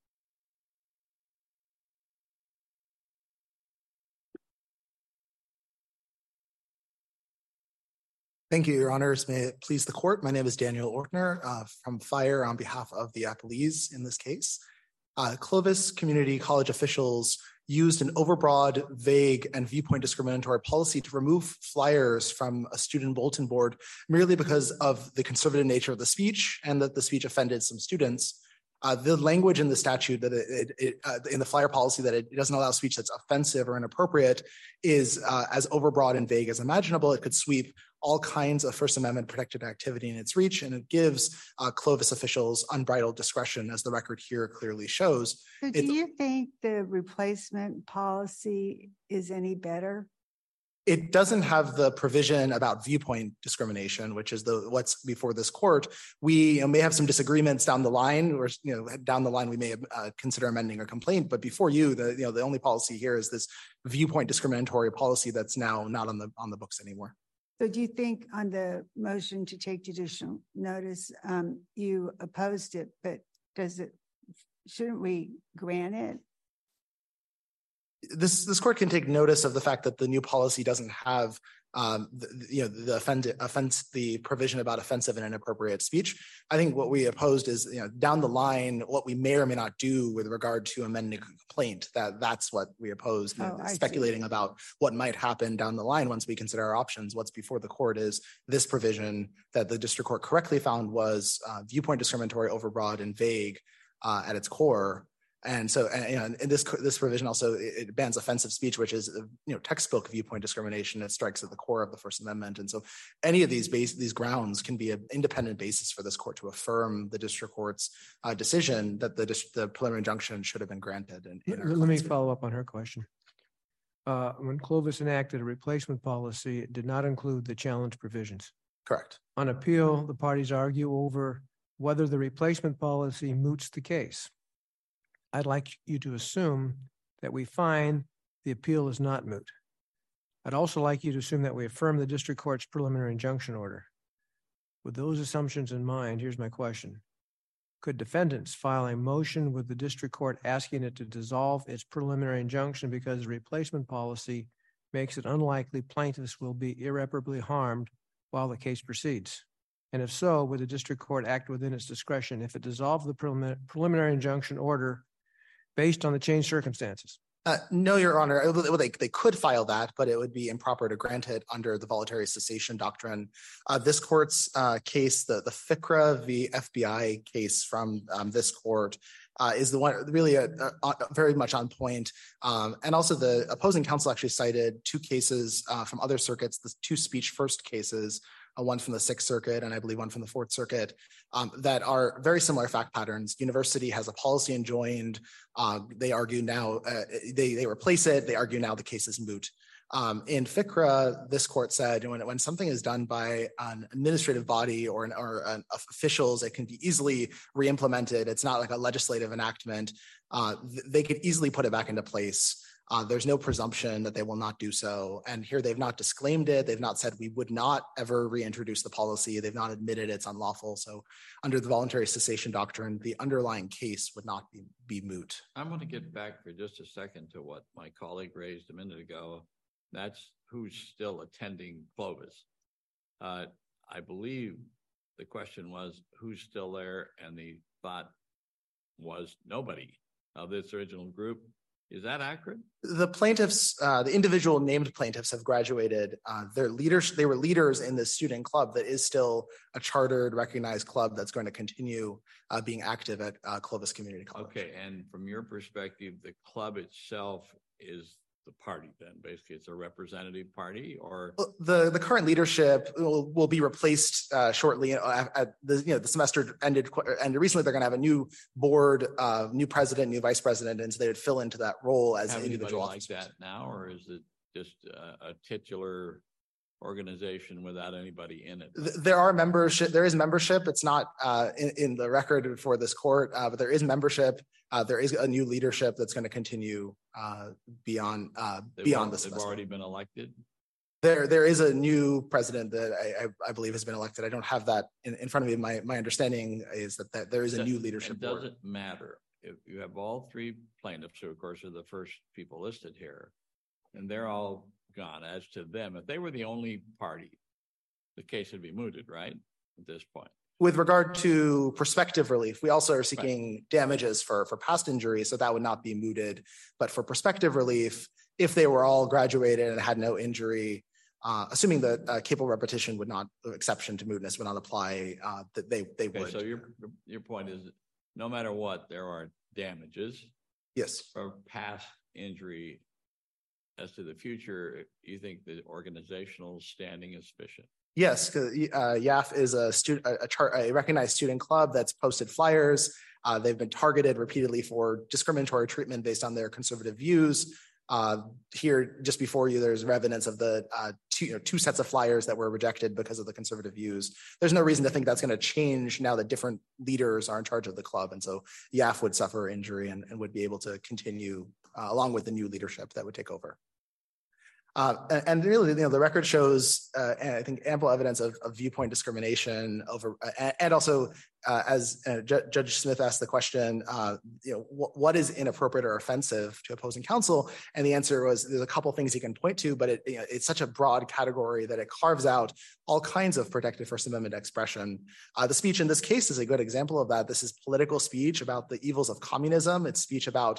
Thank you, Your Honors. May it please the court. My name is Daniel Ortner from FIRE on behalf of the appellees in this case. Clovis Community College officials used an overbroad, vague, and viewpoint discriminatory policy to remove flyers from a student bulletin board merely because of the conservative nature of the speech and that the speech offended some students. The language in the statute that in the flyer policy that it doesn't allow speech that's offensive or inappropriate is as overbroad and vague as imaginable. It could sweep all kinds of First Amendment protected activity in its reach, and it gives Clovis officials unbridled discretion, as the record here clearly shows. So do you think the replacement policy is any better? It doesn't have the provision about viewpoint discrimination, which is what's before this court. We may have some disagreements down the line, or down the line we may consider amending a complaint. But before you, the only policy here is this viewpoint discriminatory policy that's now not on the books anymore. So do you think on the motion to take judicial notice, you opposed it, but shouldn't we grant it? This court can take notice of the fact that the new policy doesn't have the provision about offensive and inappropriate speech. I think what we opposed is down the line what we may or may not do with regard to amending a complaint. That's what we opposed. Speculating about what might happen down the line once we consider our options. What's before the court is this provision that the district court correctly found was viewpoint discriminatory, overbroad, and vague at its core. And so, and this provision also it bans offensive speech, which is textbook viewpoint discrimination. It strikes at the core of the First Amendment. And so, any of these grounds can be an independent basis for this court to affirm the district court's decision that the preliminary injunction should have been granted. Let me follow up on her question. When Clovis enacted a replacement policy, it did not include the challenge provisions. Correct. On appeal, the parties argue over whether the replacement policy moots the case. I'd like you to assume that we find the appeal is not moot. I'd also like you to assume that we affirm the district court's preliminary injunction order. With those assumptions in mind, here's my question. Could defendants file a motion with the district court asking it to dissolve its preliminary injunction because the replacement policy makes it unlikely plaintiffs will be irreparably harmed while the case proceeds? And if so, would the district court act within its discretion if it dissolved the preliminary injunction order based on the changed circumstances? No, Your Honor. They could file that, but it would be improper to grant it under the voluntary cessation doctrine. This court's case, the FICRA v. FBI case from this court, is the one really very much on point. And also the opposing counsel actually cited two cases from other circuits, the two speech first cases, one from the Sixth Circuit and I believe one from the Fourth Circuit, that are very similar fact patterns. University has a policy enjoined. They argue now, they replace it. They argue now the case is moot. In FICRA, this court said when something is done by an administrative body or an officials, it can be easily re-implemented. It's not like a legislative enactment. They could easily put it back into place. There's no presumption that they will not do so. And here they've not disclaimed it. They've not said we would not ever reintroduce the policy. They've not admitted it's unlawful. So under the voluntary cessation doctrine, the underlying case would not be moot. I'm going to get back for just a second to what my colleague raised a minute ago. That's who's still attending Clovis. I believe the question was who's still there, and the thought was nobody of this original group. Is that accurate? The plaintiffs, the individual named plaintiffs have graduated. They were leaders in this student club that is still a chartered, recognized club that's going to continue being active at Clovis Community College. Okay, and from your perspective, the club itself is the party then? Basically, it's a representative party, or the current leadership will be replaced shortly. At the semester ended recently. They're going to have a new board, new president, new vice president, and so they would fill into that role as an individual like that now, or is it just a titular organization without anybody in it? There is membership. It's not in the record for this court, but there is membership. There is a new leadership that's going to continue beyond the semester. They've already been elected? There is a new president that I believe has been elected. I don't have that in front of me. My understanding is that there is a new leadership board. Does it matter if you have all three plaintiffs, who of course are the first people listed here, and they're all gone? As to them, if they were the only party, the case would be mooted, right? At this point. With regard to prospective relief, we also are seeking damages for past injuries, so that would not be mooted. But for prospective relief, if they were all graduated and had no injury, assuming that capable repetition would not, exception to mootness would not apply, that they would. So your point is no matter what, there are damages Yes. or past injury. As to the future, you think the organizational standing is sufficient? Yes, YAF is a recognized student club that's posted flyers. They've been targeted repeatedly for discriminatory treatment based on their conservative views. Here, just before you, there's evidence of the two sets of flyers that were rejected because of the conservative views. There's no reason to think that's going to change now that different leaders are in charge of the club. And so YAF would suffer injury and would be able to continue along with the new leadership that would take over. And really, the record shows, and I think, ample evidence of viewpoint discrimination over, and also, as Judge Smith asked the question, what is inappropriate or offensive to opposing counsel? And the answer was there's a couple things he can point to, but it's such a broad category that it carves out all kinds of protected First Amendment expression. The speech in this case is a good example of that. This is political speech about the evils of communism. It's speech about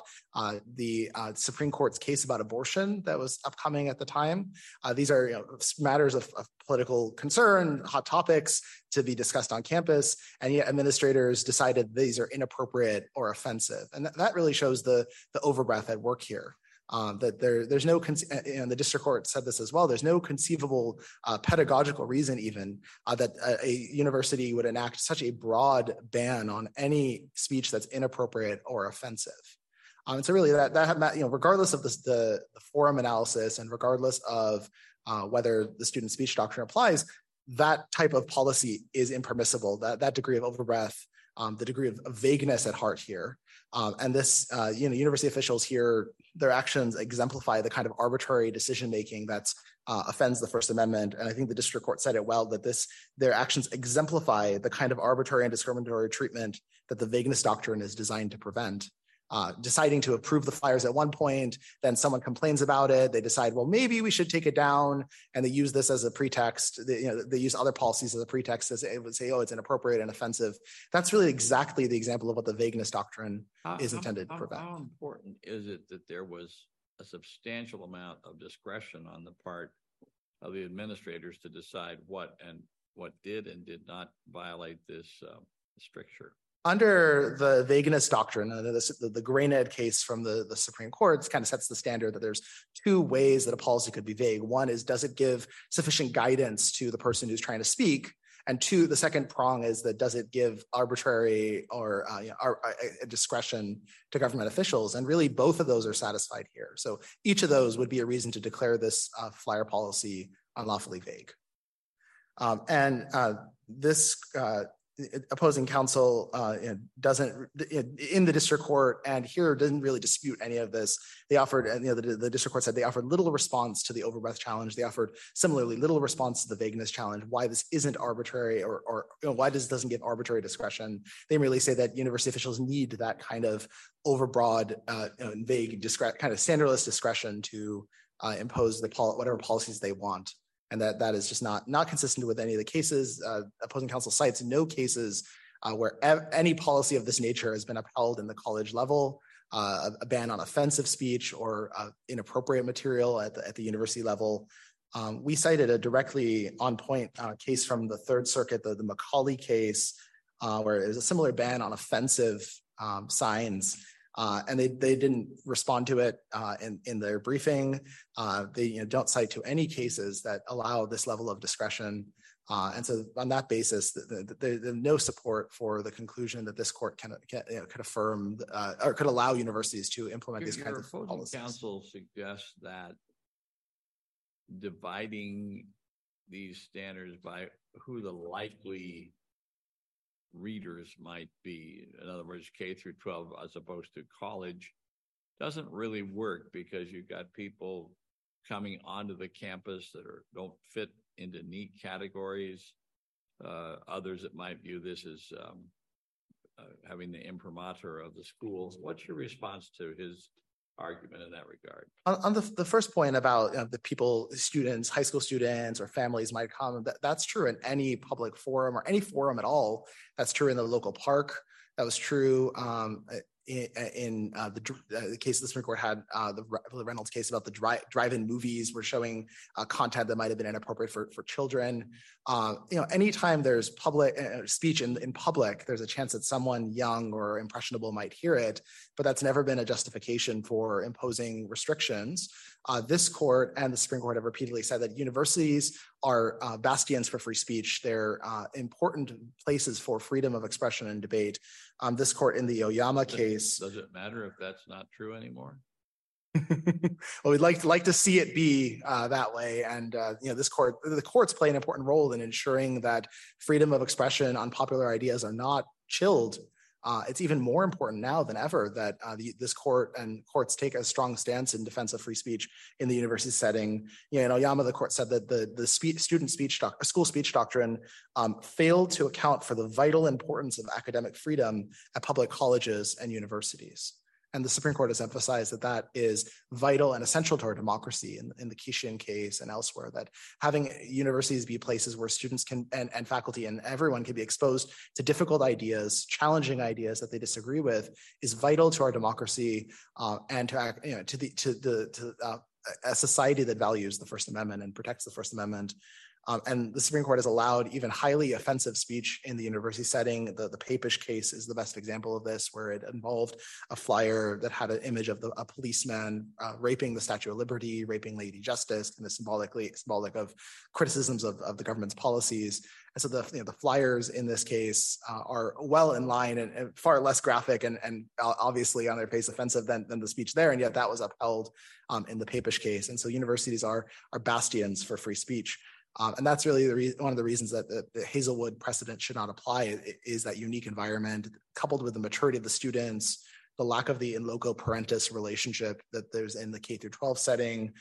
the Supreme Court's case about abortion that was upcoming at the time. These are matters of political concern, hot topics to be discussed on campus, and yet administrators decided these are inappropriate or offensive. And that really shows the overbreadth at work here. That there's no, and the district court said this as well, there's no conceivable pedagogical reason even that a university would enact such a broad ban on any speech that's inappropriate or offensive. And so really regardless of the forum analysis and regardless of whether the student speech doctrine applies, that type of policy is impermissible, that degree of overbreadth, the degree of vagueness at heart here. And this, university officials here, their actions exemplify the kind of arbitrary decision-making that's offends the First Amendment. And I think the district court said it well, that their actions exemplify the kind of arbitrary and discriminatory treatment that the vagueness doctrine is designed to prevent. Deciding to approve the flyers at one point, then someone complains about it. They decide, well, maybe we should take it down, and they use this as a pretext. They use other policies as a pretext to say, oh, it's inappropriate and offensive. That's really exactly the example of what the vagueness doctrine is intended to prevent. How important is it that there was a substantial amount of discretion on the part of the administrators to decide what did and did not violate this stricture? Under the vagueness doctrine, the Grained case from the Supreme Court kind of sets the standard that there's two ways that a policy could be vague. One is, does it give sufficient guidance to the person who's trying to speak? And two, the second prong is that does it give arbitrary or discretion to government officials? And really, both of those are satisfied here. So each of those would be a reason to declare this flyer policy unlawfully vague. This opposing counsel doesn't in the district court and here didn't really dispute any of this. They offered, and the district court said they offered little response to the overbreadth challenge. They offered similarly little response to the vagueness challenge. Why this isn't arbitrary or why this doesn't give arbitrary discretion. They merely say that university officials need that kind of overbroad, vague, kind of standardless discretion to impose whatever policies they want. And that is just not consistent with any of the cases. Opposing counsel cites no cases where any policy of this nature has been upheld in the college level, a ban on offensive speech or inappropriate material at the university level. We cited a directly on point case from the Third Circuit, the Macaulay case, where there's a similar ban on offensive signs. And they didn't respond to it in their briefing. They don't cite to any cases that allow this level of discretion. And so on that basis, there's no support for the conclusion that this court could affirm or could allow universities to implement these kinds of policies. Counsel suggests that dividing these standards by who the likely readers might be, in other words, K through 12 as opposed to college, doesn't really work because you've got people coming onto the campus that don't fit into neat categories. Others that might view this as having the imprimatur of the schools. What's your response to his argument in that regard? On the first point about the people, students, high school students or families might come, that's true in any public forum or any forum at all. That's true in the local park. That was true the case the Supreme Court had, the Reynolds case about the drive-in movies were showing content that might have been inappropriate for children. Anytime there's public speech in public, there's a chance that someone young or impressionable might hear it, but that's never been a justification for imposing restrictions. This court and the Supreme Court have repeatedly said that universities are bastions for free speech. They're important places for freedom of expression and debate. This court in the Oyama case. Does it matter if that's not true anymore? Well, we'd like to see it be that way, and the courts play an important role in ensuring that freedom of expression on popular ideas are not chilled. It's even more important now than ever that this court and courts take a strong stance in defense of free speech in the university setting. In Oyama, the court said that the school speech doctrine failed to account for the vital importance of academic freedom at public colleges and universities. And the Supreme Court has emphasized that that is vital and essential to our democracy in the Kishin case and elsewhere, that having universities be places where students can and faculty and everyone can be exposed to difficult ideas, challenging ideas that they disagree with, is vital to our democracy and to a society that values the First Amendment and protects the First Amendment. And the Supreme Court has allowed even highly offensive speech in the university setting. The Papish case is the best example of this, where it involved a flyer that had an image of a policeman raping the Statue of Liberty, raping Lady Justice, and is symbolic of criticisms of the government's policies. And so the flyers in this case are well in line and far less graphic and obviously on their face offensive than the speech there, and yet that was upheld in the Papish case. And so universities are bastions for free speech. And that's really one of the reasons that the Hazelwood precedent should not apply is that unique environment, coupled with the maturity of the students, the lack of the in loco parentis relationship that there's in the K through 12 setting.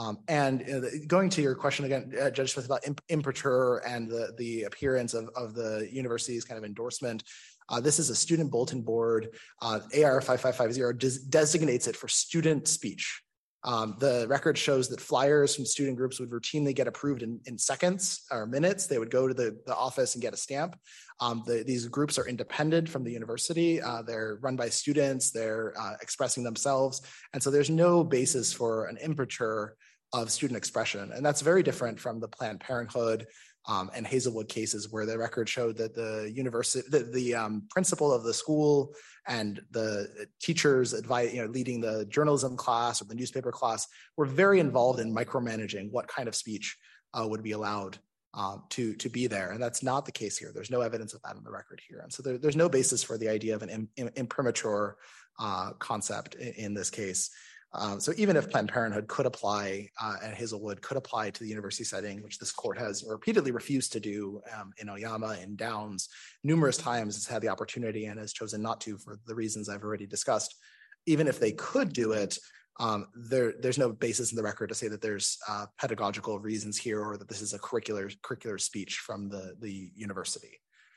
And going to your question again, Judge Smith, about imprimatur and the appearance of the university's kind of endorsement. This is a student bulletin board. AR 5550 designates it for student speech. The record shows that flyers from student groups would routinely get approved in seconds or minutes. They would go to the office and get a stamp. These groups are independent from the university. They're run by students. They're expressing themselves. And so there's no basis for an imprimatur of student expression. And that's very different from the Planned Parenthood and Hazelwood cases, where the record showed that the university, the principal of the school and the teachers leading the journalism class or the newspaper class were very involved in micromanaging what kind of speech would be allowed to be there. And that's not the case here. There's no evidence of that in the record here. And so there's no basis for the idea of an imprimatur concept in this case. So even if Planned Parenthood could apply and Hazelwood could apply to the university setting, which this court has repeatedly refused to do in Oyama and Downs, numerous times it's had the opportunity and has chosen not to for the reasons I've already discussed. Even if they could do it, there's no basis in the record to say that there's pedagogical reasons here or that this is a curricular speech from the university.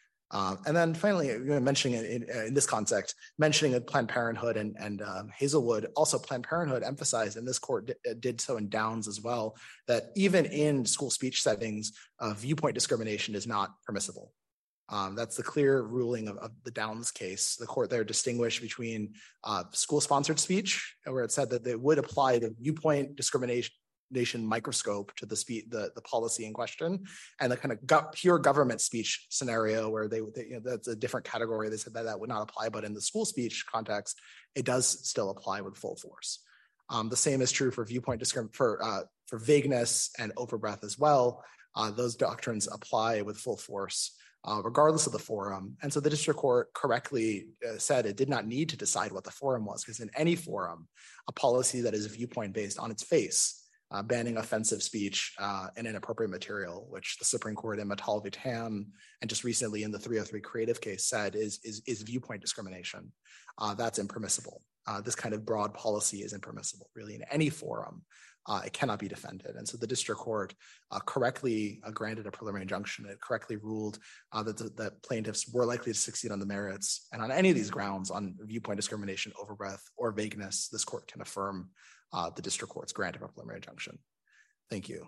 And then finally, mentioning it in this context, mentioning Planned Parenthood and Hazelwood, also Planned Parenthood emphasized, and this court did so in Downs as well, that even in school speech settings, viewpoint discrimination is not permissible. That's the clear ruling of the Downs case. The court there distinguished between school-sponsored speech, where it said that they would apply the viewpoint discrimination microscope to the policy in question, and the kind of pure government speech scenario where that's a different category. They said that would not apply, but in the school speech context, it does still apply with full force. The same is true for viewpoint discrimination, for vagueness and overbreath as well. Those doctrines apply with full force, regardless of the forum. And so the district court correctly said it did not need to decide what the forum was, because in any forum, a policy that is viewpoint based on its face, banning offensive speech and inappropriate material, which the Supreme Court in Mattal v. Tam and just recently in the 303 creative case said is viewpoint discrimination. That's impermissible. This kind of broad policy is impermissible, really, in any forum. It cannot be defended. And so the district court correctly granted a preliminary injunction. It correctly ruled that plaintiffs were likely to succeed on the merits. And on any of these grounds, on viewpoint discrimination, overbreath, or vagueness, this court can affirm the district court's grant of a preliminary injunction. Thank you.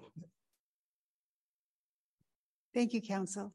Thank you, counsel.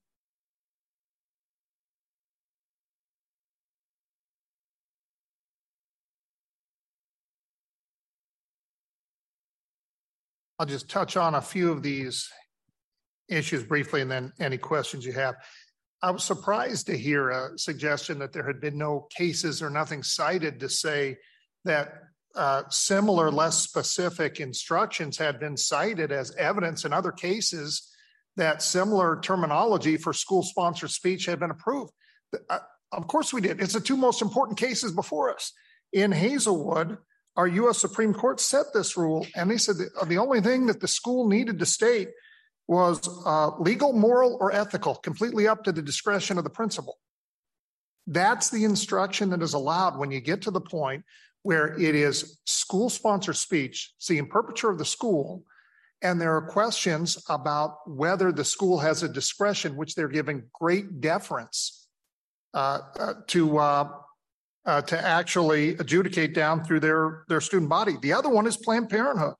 I'll just touch on a few of these issues briefly and then any questions you have. I was surprised to hear a suggestion that there had been no cases or nothing cited to say that similar, less specific instructions had been cited as evidence in other cases that similar terminology for school-sponsored speech had been approved. Of course we did. It's the two most important cases before us. In Hazelwood, our U.S. Supreme Court set this rule, and they said that the only thing that the school needed to state was legal, moral, or ethical, completely up to the discretion of the principal. That's the instruction that is allowed when you get to the point where it is school-sponsored speech, it's the imprimatur of the school, and there are questions about whether the school has a discretion, which they're giving great deference to actually adjudicate down through their student body. The other one is Planned Parenthood.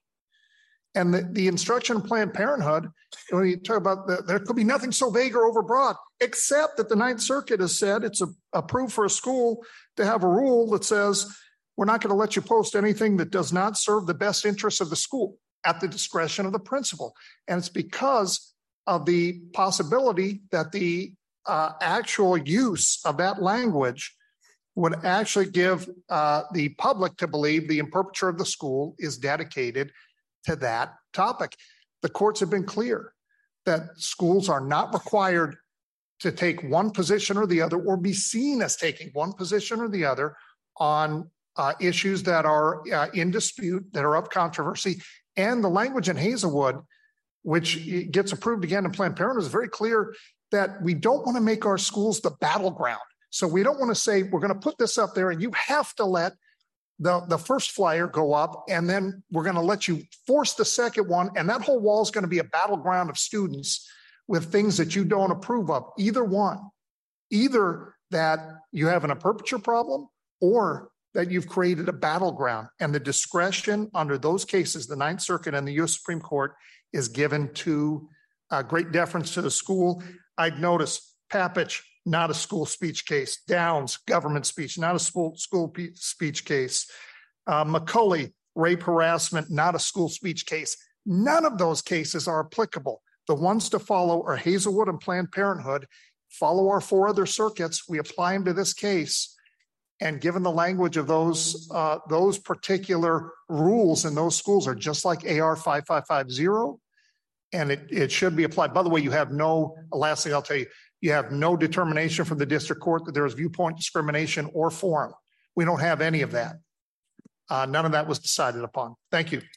And the instruction of Planned Parenthood, when you talk about there could be nothing so vague or overbroad, except that the Ninth Circuit has said it's approved for a school to have a rule that says we're not going to let you post anything that does not serve the best interests of the school at the discretion of the principal. And it's because of the possibility that the actual use of that language would actually give the public to believe the imprimatur of the school is dedicated to that topic. The courts have been clear that schools are not required to take one position or the other or be seen as taking one position or the other on issues that are in dispute, that are of controversy. And the language in Hazelwood, which gets approved again in Planned Parenthood, is very clear that we don't want to make our schools the battleground. So we don't want to say, we're going to put this up there and you have to let the first flyer go up, and then we're going to let you force the second one. And that whole wall is going to be a battleground of students with things that you don't approve of. Either one, either that you have an imprimatur problem or that you've created a battleground, and the discretion under those cases, the Ninth Circuit and the U.S. Supreme Court is given to great deference to the school. I'd notice Papich, not a school speech case. Downs, government speech, not a school speech case. McCulley, rape harassment, not a school speech case. None of those cases are applicable. The ones to follow are Hazelwood and Planned Parenthood. Follow our four other circuits. We apply them to this case. And given the language of those particular rules in those schools are just like AR 5550, and it should be applied. By the way, you have no, last thing I'll tell you, you have no determination from the district court that there is viewpoint discrimination or forum. We don't have any of that. None of that was decided upon. Thank you.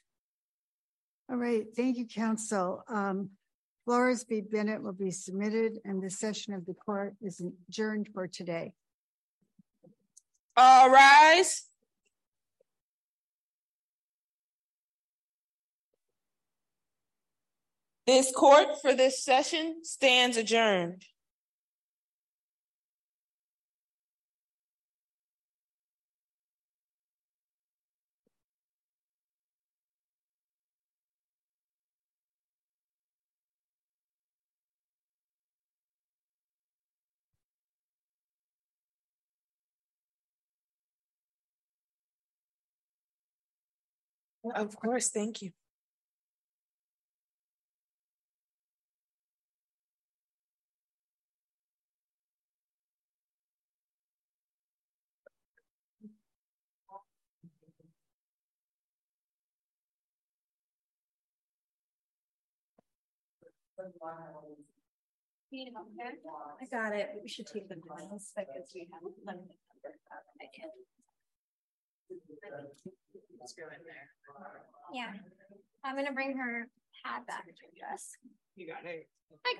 All right, thank you, counsel. Flores v. Bennett will be submitted and the session of the court is adjourned for today. All rise. This court for this session stands adjourned. Of course, thank you. I got it. We should take the calls because we have a limited number. Yeah, I'm gonna bring her pad back to her desk. You got it. Hi.